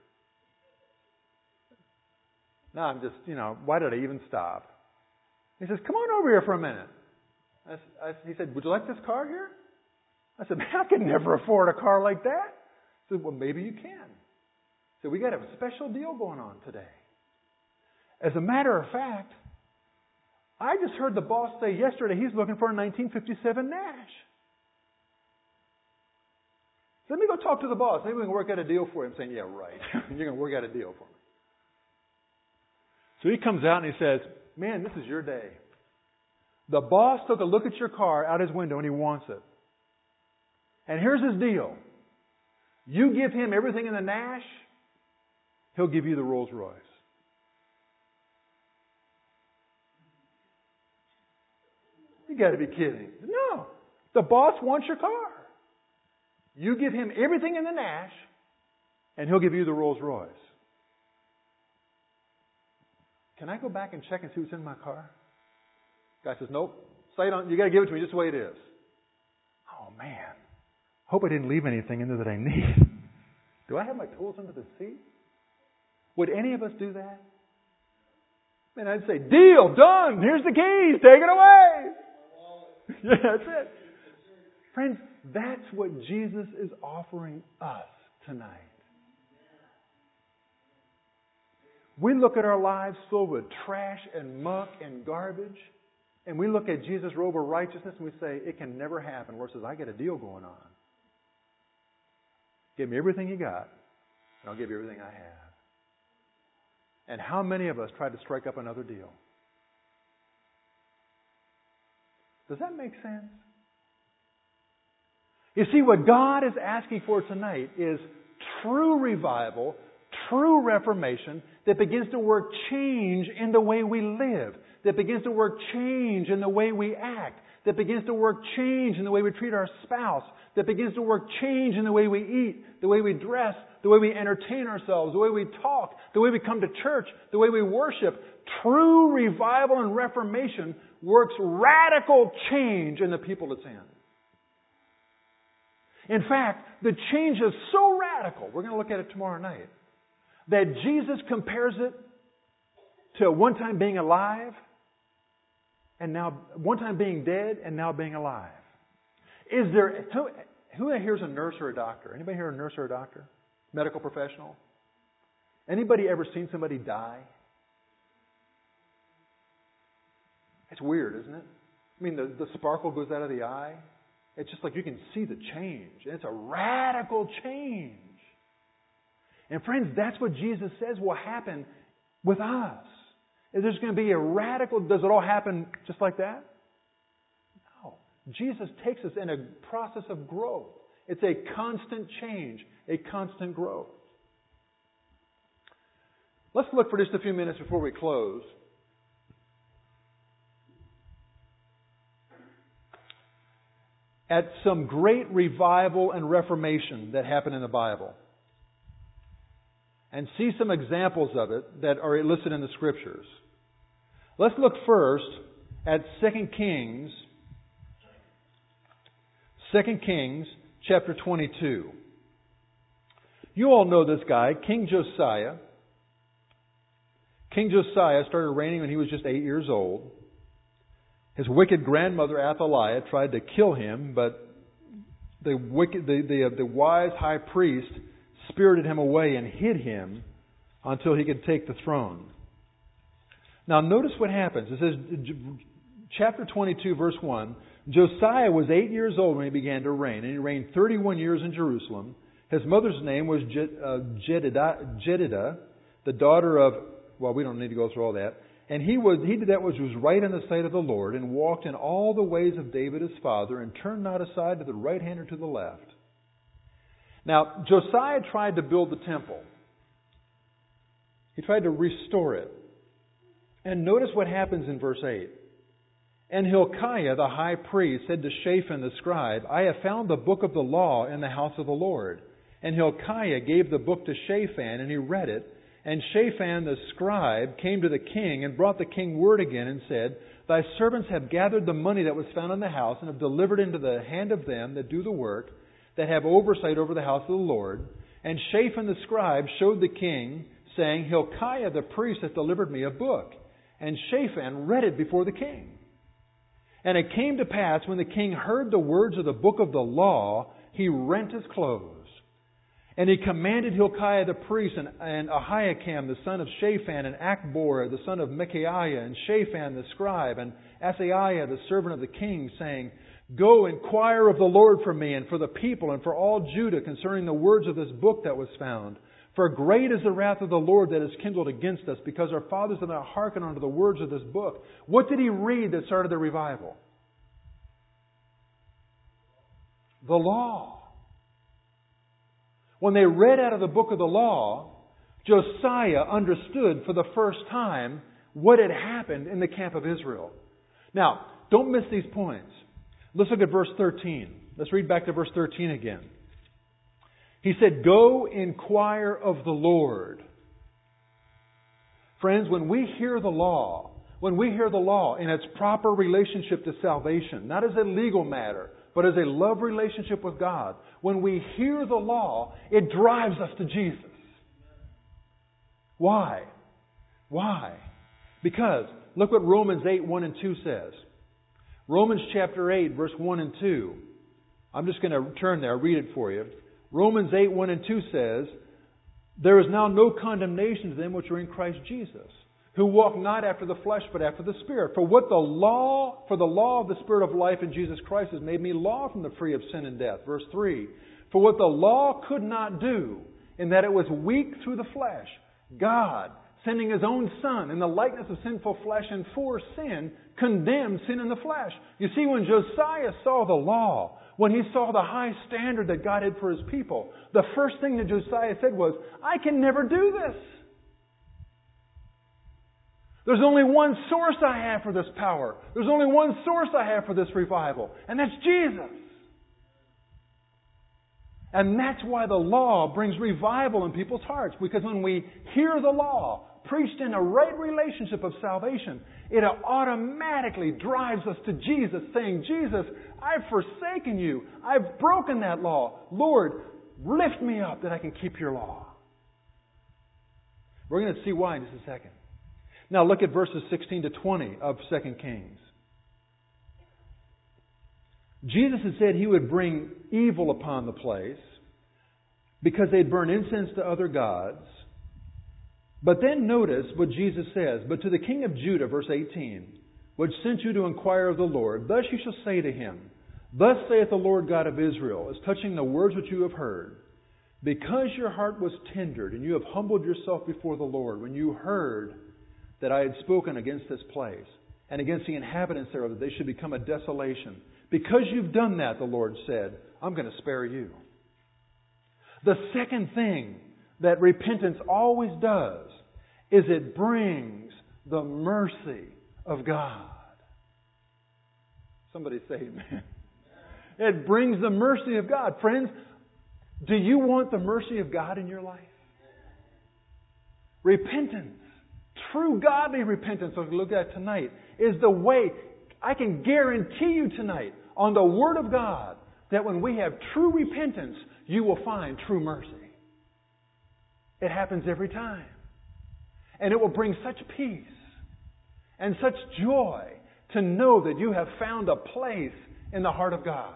Speaker 1: Now I'm just, you know, why did I even stop? He says, "Come on over here for a minute." I, I, he said, "Would you like this car here?" I said, "Man, I could never afford a car like that." He said, "Well, maybe you can." So we got a special deal going on today. As a matter of fact, I just heard the boss say yesterday he's looking for a nineteen fifty-seven Nash. So let me go talk to the boss. Maybe we can work out a deal for him. I'm saying, "Yeah, right. You're going to work out a deal for me." So he comes out and he says, "Man, this is your day. The boss took a look at your car out his window and he wants it. And here's his deal. You give him everything in the Nash, he'll give you the Rolls Royce." You got to be kidding. No. The boss wants your car. You give him everything in the Nash, and he'll give you the Rolls Royce. Can I go back and check and see what's in my car? Guy says, "Nope. Say it on, you got to give it to me just the way it is." Oh, man. Hope I didn't leave anything in there that I need. Do I have my tools under the seat? Would any of us do that? Man, I'd say, "Deal, done. Here's the keys. Take it away." Yeah, that's it. Friends, that's what Jesus is offering us tonight. We look at our lives filled with trash and muck and garbage, and we look at Jesus' robe of righteousness and we say, "It can never happen." Lord says, "I got a deal going on. Give me everything you got, and I'll give you everything I have." And how many of us try to strike up another deal? Does that make sense? You see, what God is asking for tonight is true revival, true reformation that begins to work change in the way we live, that begins to work change in the way we act, that begins to work change in the way we treat our spouse, that begins to work change in the way we eat, the way we dress, the way we entertain ourselves, the way we talk, the way we come to church, the way we worship. True revival and reformation works radical change in the people it's in. In fact, the change is so radical, we're going to look at it tomorrow night, that Jesus compares it to one time being alive and now, one time being dead and now being alive. Is there, who, who here is a nurse or a doctor? Anybody here a nurse or a doctor? Medical professional? Anybody ever seen somebody die? It's weird, isn't it? I mean, the, the sparkle goes out of the eye. It's just like you can see the change. It's a radical change. And friends, that's what Jesus says will happen with us. There's going to be a radical... Does it all happen just like that? No. Jesus takes us in a process of growth. It's a constant change, a constant growth. Let's look for just a few minutes before we close at some great revival and reformation that happened in the Bible, and see some examples of it that are listed in the Scriptures. Let's look first at Second Kings, Second Kings chapter twenty-two. You all know this guy, King Josiah. King Josiah started reigning when he was just eight years old. His wicked grandmother Athaliah tried to kill him, but the wicked, the, the, uh, the wise high priest spirited him away and hid him until he could take the throne. Now notice what happens. It says chapter twenty-two, verse one, Josiah was eight years old when he began to reign, and he reigned thirty-one years in Jerusalem. His mother's name was Jedidah, Jedidah, the daughter of, well, we don't need to go through all that. And he was he did that which was right in the sight of the Lord, and walked in all the ways of David his father, and turned not aside to the right hand or to the left. Now, Josiah tried to build the temple. He tried to restore it. And notice what happens in verse eight. And Hilkiah the high priest said to Shaphan the scribe, I have found the book of the law in the house of the Lord. And Hilkiah gave the book to Shaphan, and he read it. And Shaphan the scribe came to the king and brought the king word again and said, Thy servants have gathered the money that was found in the house and have delivered into the hand of them that do the work, that have oversight over the house of the Lord. And Shaphan the scribe showed the king, saying, Hilkiah the priest hath delivered me a book. And Shaphan read it before the king. And it came to pass, when the king heard the words of the book of the law, he rent his clothes. And he commanded Hilkiah the priest, and, and Ahikam the son of Shaphan, and Achbor the son of Micaiah, and Shaphan the scribe, and Asaiah the servant of the king, saying, Go inquire of the Lord for me, and for the people, and for all Judah, concerning the words of this book that was found. For great is the wrath of the Lord that is kindled against us, because our fathers have not hearkened unto the words of this book. What did he read that started the revival? The law. When they read out of the book of the law, Josiah understood for the first time what had happened in the camp of Israel. Now, don't miss these points. Let's look at verse thirteen. Let's read back to verse thirteen again. He said, Go inquire of the Lord. Friends, when we hear the law, when we hear the law in its proper relationship to salvation, not as a legal matter, but as a love relationship with God, when we hear the law, it drives us to Jesus. Why? Why? Because, look what Romans eight, one and two says. Romans chapter eight, verse one and two. I'm just going to turn there, read it for you. Romans eight, one and two says, There is now no condemnation to them which are in Christ Jesus, who walk not after the flesh, but after the Spirit. For what the law, for the law of the Spirit of life in Jesus Christ has made me law from the free of sin and death. Verse three. For what the law could not do, in that it was weak through the flesh, God, sending His own Son in the likeness of sinful flesh and for sin, condemned sin in the flesh. You see, when Josiah saw the law, when he saw the high standard that God had for His people, the first thing that Josiah said was, I can never do this. There's only one source I have for this power. There's only one source I have for this revival, and that's Jesus. And that's why the law brings revival in people's hearts. Because when we hear the law preached in a right relationship of salvation, it automatically drives us to Jesus, saying, Jesus, I've forsaken you. I've broken that law. Lord, lift me up that I can keep your law. We're going to see why in just a second. Now look at verses sixteen to twenty of Second Kings. Jesus had said He would bring evil upon the place because they'd burn incense to other gods. But then notice what Jesus says. But to the king of Judah, verse eighteen, which sent you to inquire of the Lord, thus you shall say to him, Thus saith the Lord God of Israel, as touching the words which you have heard, because your heart was tendered, and you have humbled yourself before the Lord, when you heard that I had spoken against this place, and against the inhabitants thereof, that they should become a desolation. Because you've done that, the Lord said, I'm going to spare you. The second thing that repentance always does is it brings the mercy of God. Somebody say amen. It brings the mercy of God. Friends, do you want the mercy of God in your life? Repentance, true godly repentance, as we look at tonight, is the way. I can guarantee you tonight, on the Word of God, that when we have true repentance, you will find true mercy. It happens every time. And it will bring such peace and such joy to know that you have found a place in the heart of God.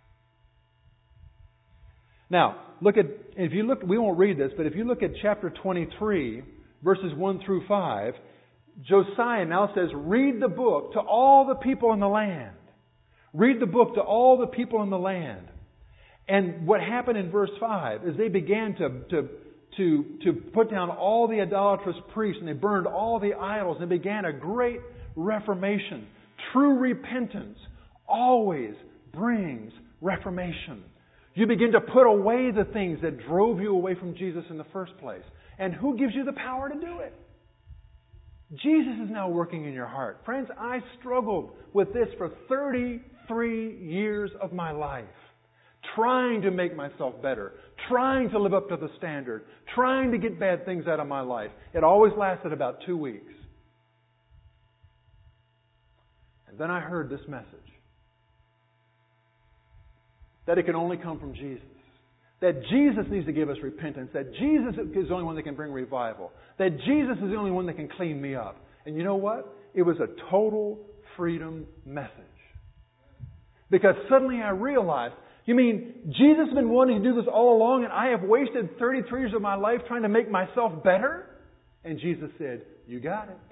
Speaker 1: Now, look at, if you look, we won't read this, but if you look at chapter twenty-three, verses one through five, Josiah now says, read the book to all the people in the land. Read the book to all the people in the land. And what happened in verse five is they began to, to, to, to put down all the idolatrous priests, and they burned all the idols, and began a great reformation. True repentance always brings reformation. You begin to put away the things that drove you away from Jesus in the first place. And who gives you the power to do it? Jesus is now working in your heart. Friends, I struggled with this for thirty-three years of my life. Trying to make myself better. Trying to live up to the standard. Trying to get bad things out of my life. It always lasted about two weeks. And then I heard this message. That it can only come from Jesus. That Jesus needs to give us repentance. That Jesus is the only one that can bring revival. That Jesus is the only one that can clean me up. And you know what? It was a total freedom message. Because suddenly I realized, you mean Jesus has been wanting to do this all along and I have wasted thirty-three years of my life trying to make myself better? And Jesus said, you got it.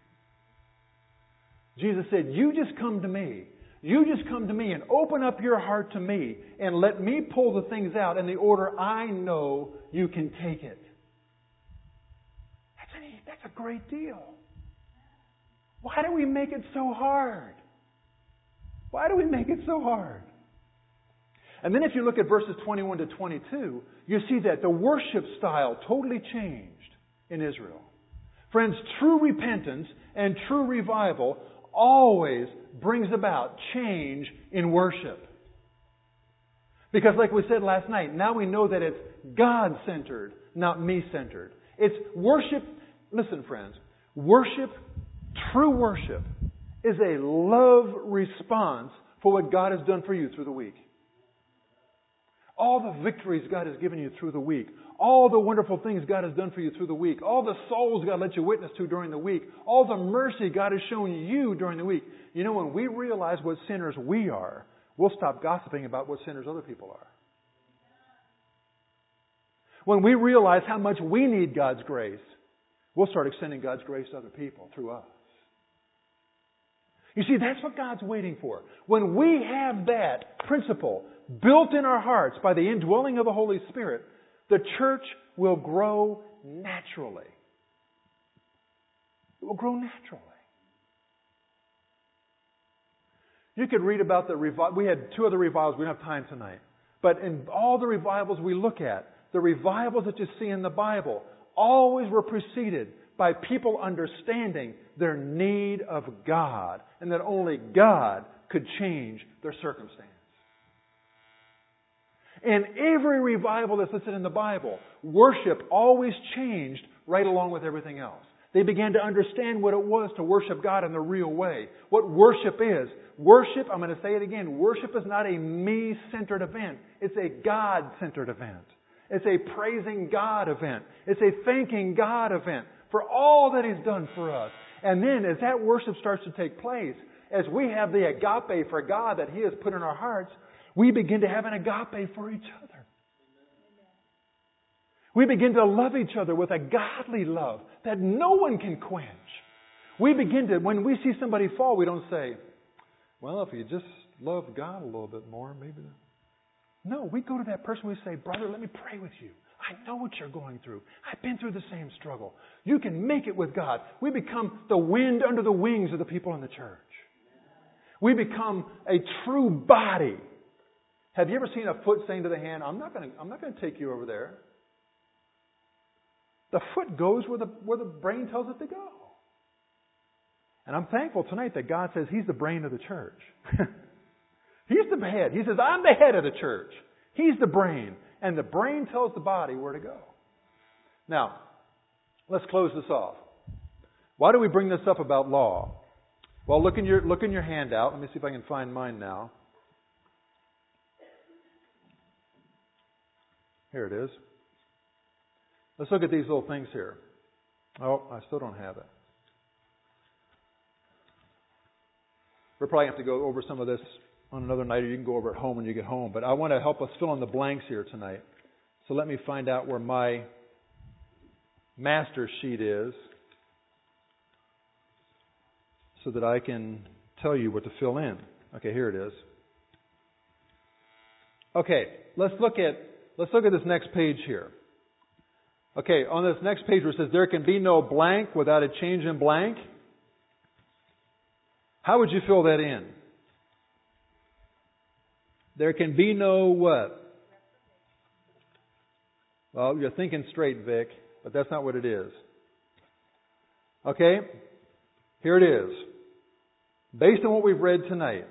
Speaker 1: Jesus said, you just come to me. You just come to me and open up your heart to me and let me pull the things out in the order I know you can take it. That's a, that's a great deal. Why do we make it so hard? Why do we make it so hard? And then if you look at verses twenty-one to twenty-two, you see that the worship style totally changed in Israel. Friends, true repentance and true revival always brings about change in worship. Because like we said last night, now we know that it's God-centered, not me-centered. It's worship. Listen, friends, worship, true worship, is a love response for what God has done for you through the week. All the victories God has given you through the week. All the wonderful things God has done for you through the week. All the souls God let you witness to during the week. All the mercy God has shown you during the week. You know, when we realize what sinners we are, we'll stop gossiping about what sinners other people are. When we realize how much we need God's grace, we'll start extending God's grace to other people through us. You see, that's what God's waiting for. When we have that principle built in our hearts by the indwelling of the Holy Spirit, the church will grow naturally. It will grow naturally. You could read about the revival. We had two other revivals. We don't have time tonight. But in all the revivals we look at, the revivals that you see in the Bible always were preceded by people understanding their need of God and that only God could change their circumstance. In every revival that's listed in the Bible, worship always changed right along with everything else. They began to understand what it was to worship God in the real way. What worship is. Worship, I'm going to say it again, worship is not a me-centered event. It's a God-centered event. It's a praising God event. It's a thanking God event for all that He's done for us. And then as that worship starts to take place, as we have the agape for God that He has put in our hearts, we begin to have an agape for each other. We begin to love each other with a godly love that no one can quench. We begin to, when we see somebody fall, we don't say, well, if you just love God a little bit more, maybe. No, we go to that person, we say, brother, let me pray with you. I know what you're going through. I've been through the same struggle. You can make it with God. We become the wind under the wings of the people in the church. We become a true body. Have you ever seen a foot saying to the hand, I'm not going to, I'm not going to take you over there? The foot goes where the, where the brain tells it to go. And I'm thankful tonight that God says He's the brain of the church. He's the head. He says, I'm the head of the church. He's the brain. And the brain tells the body where to go. Now, let's close this off. Why do we bring this up about law? Well, look in your, look in your handout. Let me see if I can find mine now. Here it is. Let's look at these little things here. Oh, I still don't have it. We'll probably have to go over some of this on another night, or you can go over at home when you get home. But I want to help us fill in the blanks here tonight. So let me find out where my master sheet is. so that I can tell you what to fill in. Okay, here it is. Okay, let's look at let's look at this next page here. Okay, on this next page where it says there can be no blank without a change in blank. How would you fill that in? There can be no what? Well, you're thinking straight, Vic, but that's not what it is. Okay? Here it is. Based on what we've read tonight,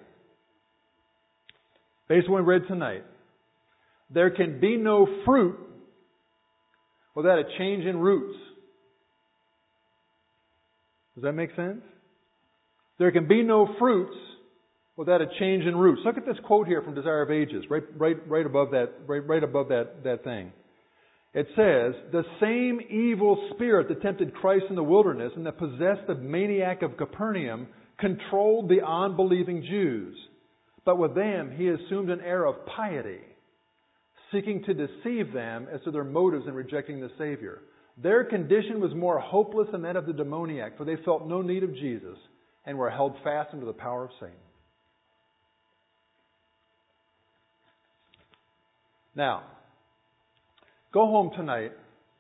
Speaker 1: based on what we've read tonight, there can be no fruit without a change in roots. Does that make sense? There can be no fruits without a change in roots. Look at this quote here from Desire of Ages, right, right, right above that, right, right above that, that thing. It says, "The same evil spirit that tempted Christ in the wilderness and that possessed the maniac of Capernaum controlled the unbelieving Jews. But with them, he assumed an air of piety, seeking to deceive them as to their motives in rejecting the Savior. Their condition was more hopeless than that of the demoniac, for they felt no need of Jesus and were held fast under the power of Satan." Now, go home tonight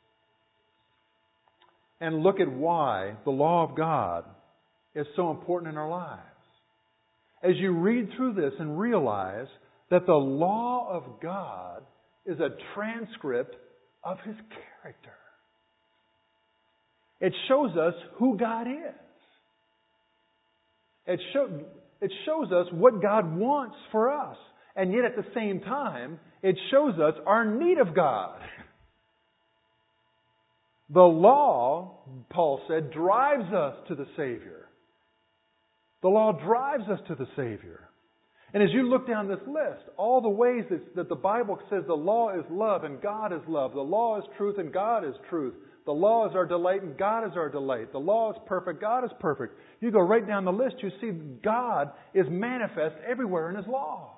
Speaker 1: and look at why the law of God is so important in our lives. As you read through this and realize that the law of God is a transcript of His character. It shows us who God is. It, show, it shows us what God wants for us. And yet at the same time, it shows us our need of God. The law, Paul said, drives us to the Savior. The law drives us to the Savior. And as you look down this list, all the ways that, that the Bible says the law is love and God is love. The law is truth and God is truth. The law is our delight and God is our delight. The law is perfect, God is perfect. You go right down the list, you see God is manifest everywhere in His law.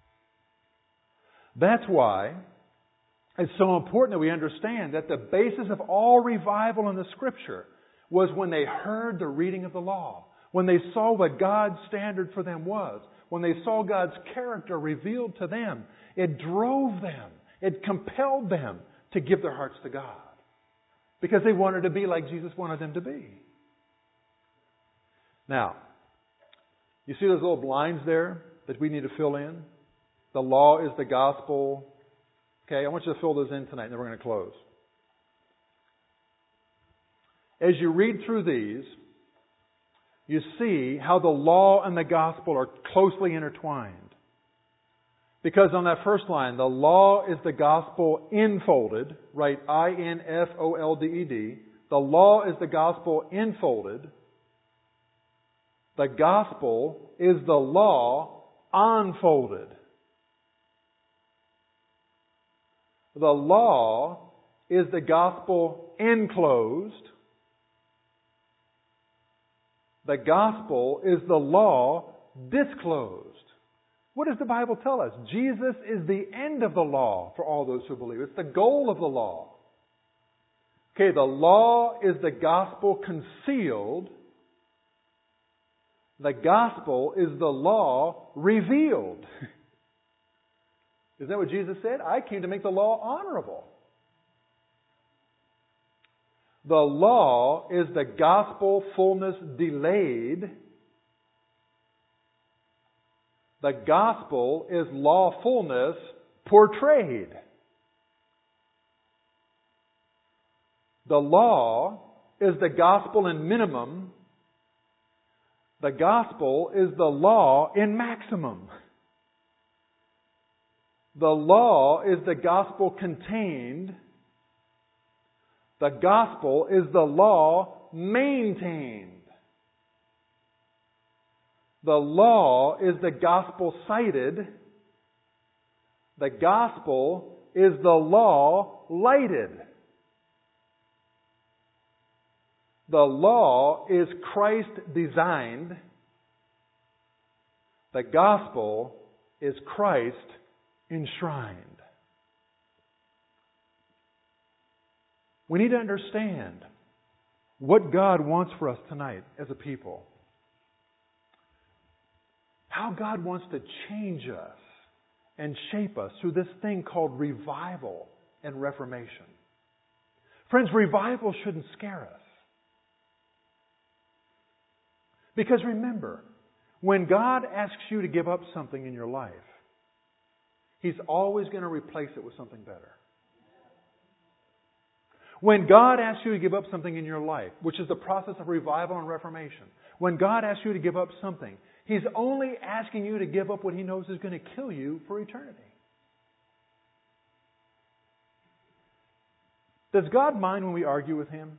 Speaker 1: That's why it's so important that we understand that the basis of all revival in the Scripture was when they heard the reading of the law, when they saw what God's standard for them was, when they saw God's character revealed to them. It drove them, it compelled them to give their hearts to God because they wanted to be like Jesus wanted them to be. Now, you see those little blinds there that we need to fill in? The law is the gospel. Okay, I want you to fill those in tonight, and then we're going to close. As you read through these, you see how the law and the gospel are closely intertwined. Because on that first line, the law is the gospel enfolded, right? I N F O L D E D. The law is the gospel enfolded. The gospel is the law unfolded. The law is the gospel enclosed. The gospel is the law disclosed. What does the Bible tell us? Jesus is the end of the law for all those who believe. It's the goal of the law. Okay, the law is the gospel concealed. The gospel is the law revealed. Isn't that what Jesus said? I came to make the law honorable. The law is the gospel fullness delayed. The gospel is lawfulness portrayed. The law is the gospel in minimum. The gospel is the law in maximum. The law is the gospel contained. The gospel is the law maintained. The law is the gospel cited. The gospel is the law lighted. The law is Christ designed. The gospel is Christ enshrined. We need to understand what God wants for us tonight as a people. how God wants to change us and shape us through this thing called revival and reformation. Friends, revival shouldn't scare us. Because remember, when God asks you to give up something in your life, He's always going to replace it with something better. When God asks you to give up something in your life, which is the process of revival and reformation, when God asks you to give up something, He's only asking you to give up what He knows is going to kill you for eternity. Does God mind when we argue with Him?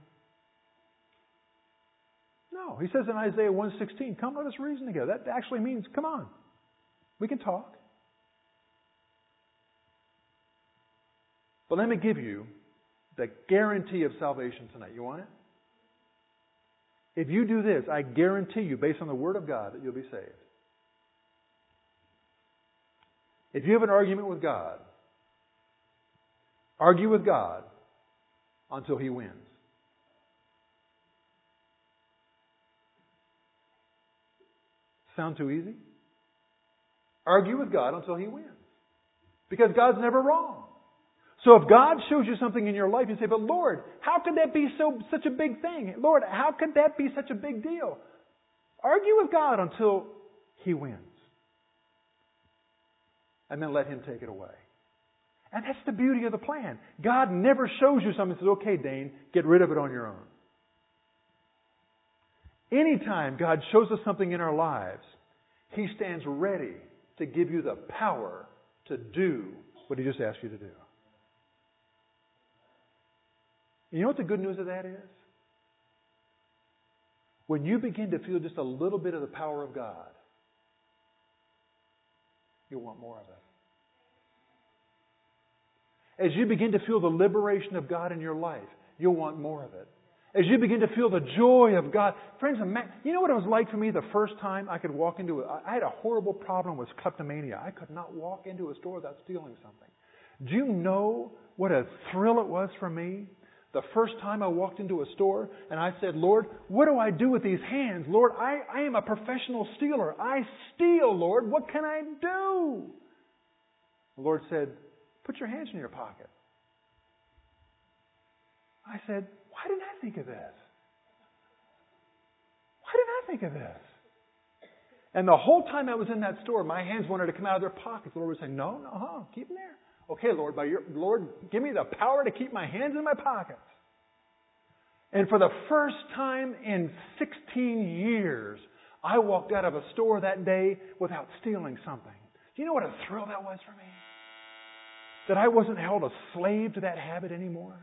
Speaker 1: No. He says in Isaiah one sixteen, come let us reason together. That actually means, come on, we can talk. But let me give you the guarantee of salvation tonight. You want it? If you do this, I guarantee you, based on the Word of God, that you'll be saved. If you have an argument with God, argue with God until He wins. Sound too easy? Argue with God until He wins. Because God's never wrong. So if God shows you something in your life, you say, but Lord, how could that be so such a big thing? Lord, how could that be such a big deal? Argue with God until He wins. And then let Him take it away. And that's the beauty of the plan. God never shows you something and says, okay, Dane, get rid of it on your own. Anytime God shows us something in our lives, He stands ready to give you the power to do what He just asked you to do. You know what the good news of that is? When you begin to feel just a little bit of the power of God, you'll want more of it. As you begin to feel the liberation of God in your life, you'll want more of it. As you begin to feel the joy of God. Friends, you know what it was like for me the first time I could walk into a... I had a horrible problem with kleptomania. I could not walk into a store without stealing something. Do you know what a thrill it was for me? The first time I walked into a store and I said, Lord, what do I do with these hands? Lord, I, I am a professional stealer. I steal, Lord. What can I do? The Lord said, put your hands in your pocket. I said, why didn't I think of this? Why didn't I think of this? And the whole time I was in that store, my hands wanted to come out of their pockets. The Lord was saying, no, no, huh, keep them there. Okay, Lord, by your Lord, give me the power to keep my hands in my pockets. And for the first time in sixteen years, I walked out of a store that day without stealing something. Do you know what a thrill that was for me? That I wasn't held a slave to that habit anymore.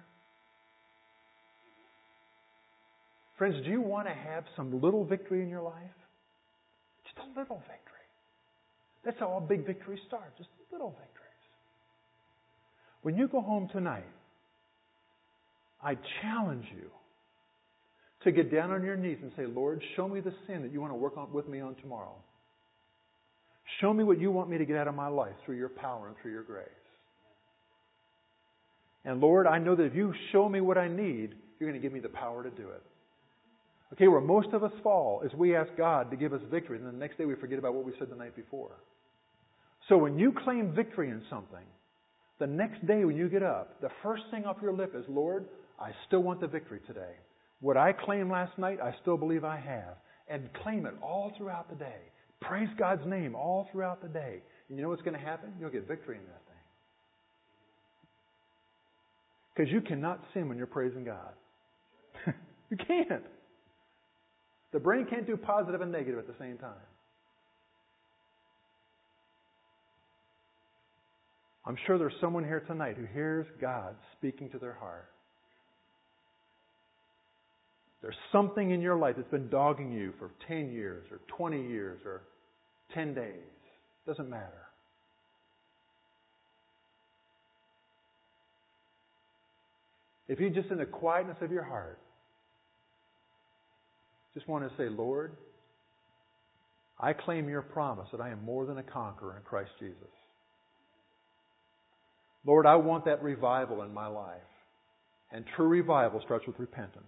Speaker 1: Friends, do you want to have some little victory in your life? Just a little victory. That's how all big victories start, just little victories. When you go home tonight, I challenge you to get down on your knees and say, Lord, show me the sin that you want to work on with me on tomorrow. Show me what you want me to get out of my life through your power and through your grace. And Lord, I know that if you show me what I need, you're going to give me the power to do it. Okay, where most of us fall is we ask God to give us victory, and then the next day we forget about what we said the night before. So when you claim victory in something, the next day when you get up, the first thing off your lip is, Lord, I still want the victory today. What I claimed last night, I still believe I have. And claim it all throughout the day. Praise God's name all throughout the day. And you know what's going to happen? You'll get victory in that thing. Because you cannot sin when you're praising God. You can't. The brain can't do positive and negative at the same time. I'm sure there's someone here tonight who hears God speaking to their heart. There's something in your life that's been dogging you for ten years or twenty years or ten days. Doesn't matter. If you just in the quietness of your heart just want to say, Lord, I claim your promise that I am more than a conqueror in Christ Jesus. Lord, I want that revival in my life. And true revival starts with repentance.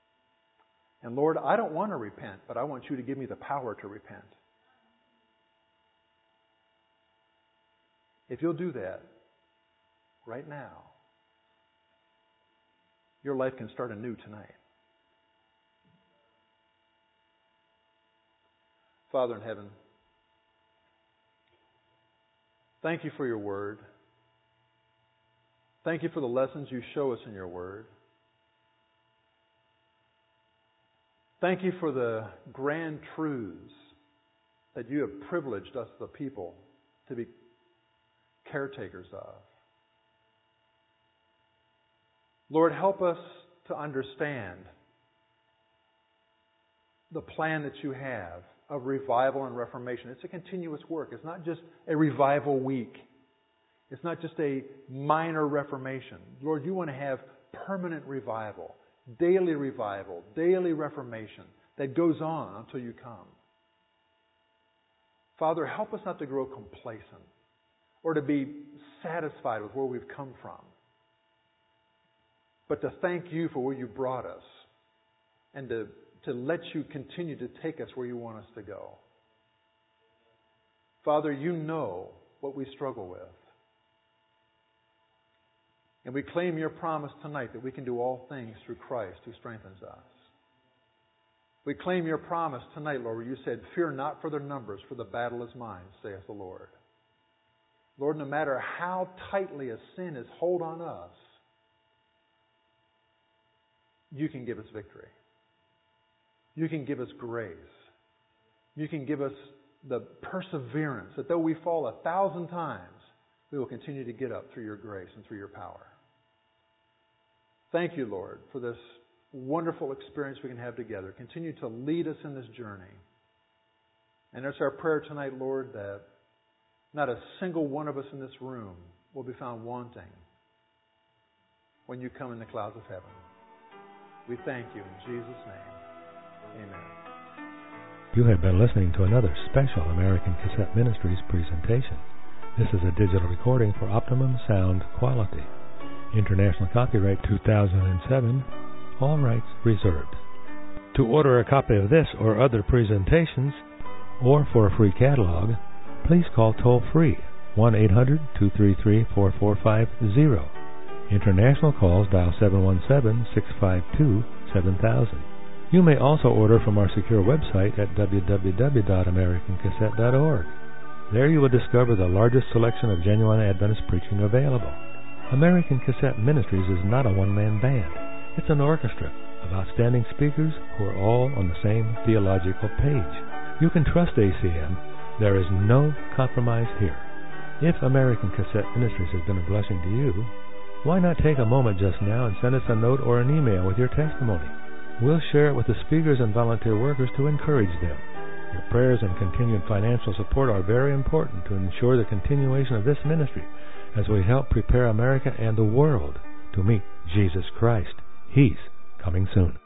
Speaker 1: And Lord, I don't want to repent, but I want you to give me the power to repent. If you'll do that right now, your life can start anew tonight. Father in heaven, thank you for your word. Thank you for the lessons you show us in your word. Thank you for the grand truths that you have privileged us, the people, to be caretakers of. Lord, help us to understand the plan that you have of revival and reformation. It's a continuous work. It's not just a revival week. It's not just a minor reformation. Lord, you want to have permanent revival, daily revival, daily reformation that goes on until you come. Father, help us not to grow complacent or to be satisfied with where we've come from, but to thank you for where you brought us and to, to let you continue to take us where you want us to go. Father, you know what we struggle with. And we claim your promise tonight that we can do all things through Christ who strengthens us. We claim your promise tonight, Lord, where you said, fear not for their numbers, for the battle is mine, saith the Lord. Lord, no matter how tightly a sin is hold on us, you can give us victory. You can give us grace. You can give us the perseverance that though we fall a thousand times, we will continue to get up through your grace and through your power. Thank you, Lord, for this wonderful experience we can have together. Continue to lead us in this journey. And it's our prayer tonight, Lord, that not a single one of us in this room will be found wanting when you come in the clouds of heaven. We thank you in Jesus' name. Amen.
Speaker 2: You have been listening to another special American Cassette Ministries presentation. This is a digital recording for optimum sound quality. International copyright two thousand seven. All rights reserved. To order a copy of this or other presentations, or for a free catalog, please call toll-free one eight hundred two three three four four five zero. International calls dial seven one seven six five two seven thousand. You may also order from our secure website at w w w dot american cassette dot org. There you will discover the largest selection of genuine Adventist preaching available. American Cassette Ministries is not a one-man band. It's an orchestra of outstanding speakers who are all on the same theological page. You can trust A C M. There is no compromise here. If American Cassette Ministries has been a blessing to you, why not take a moment just now and send us a note or an email with your testimony? We'll share it with the speakers and volunteer workers to encourage them. Your prayers and continued financial support are very important to ensure the continuation of this ministry as we help prepare America and the world to meet Jesus Christ. He's coming soon.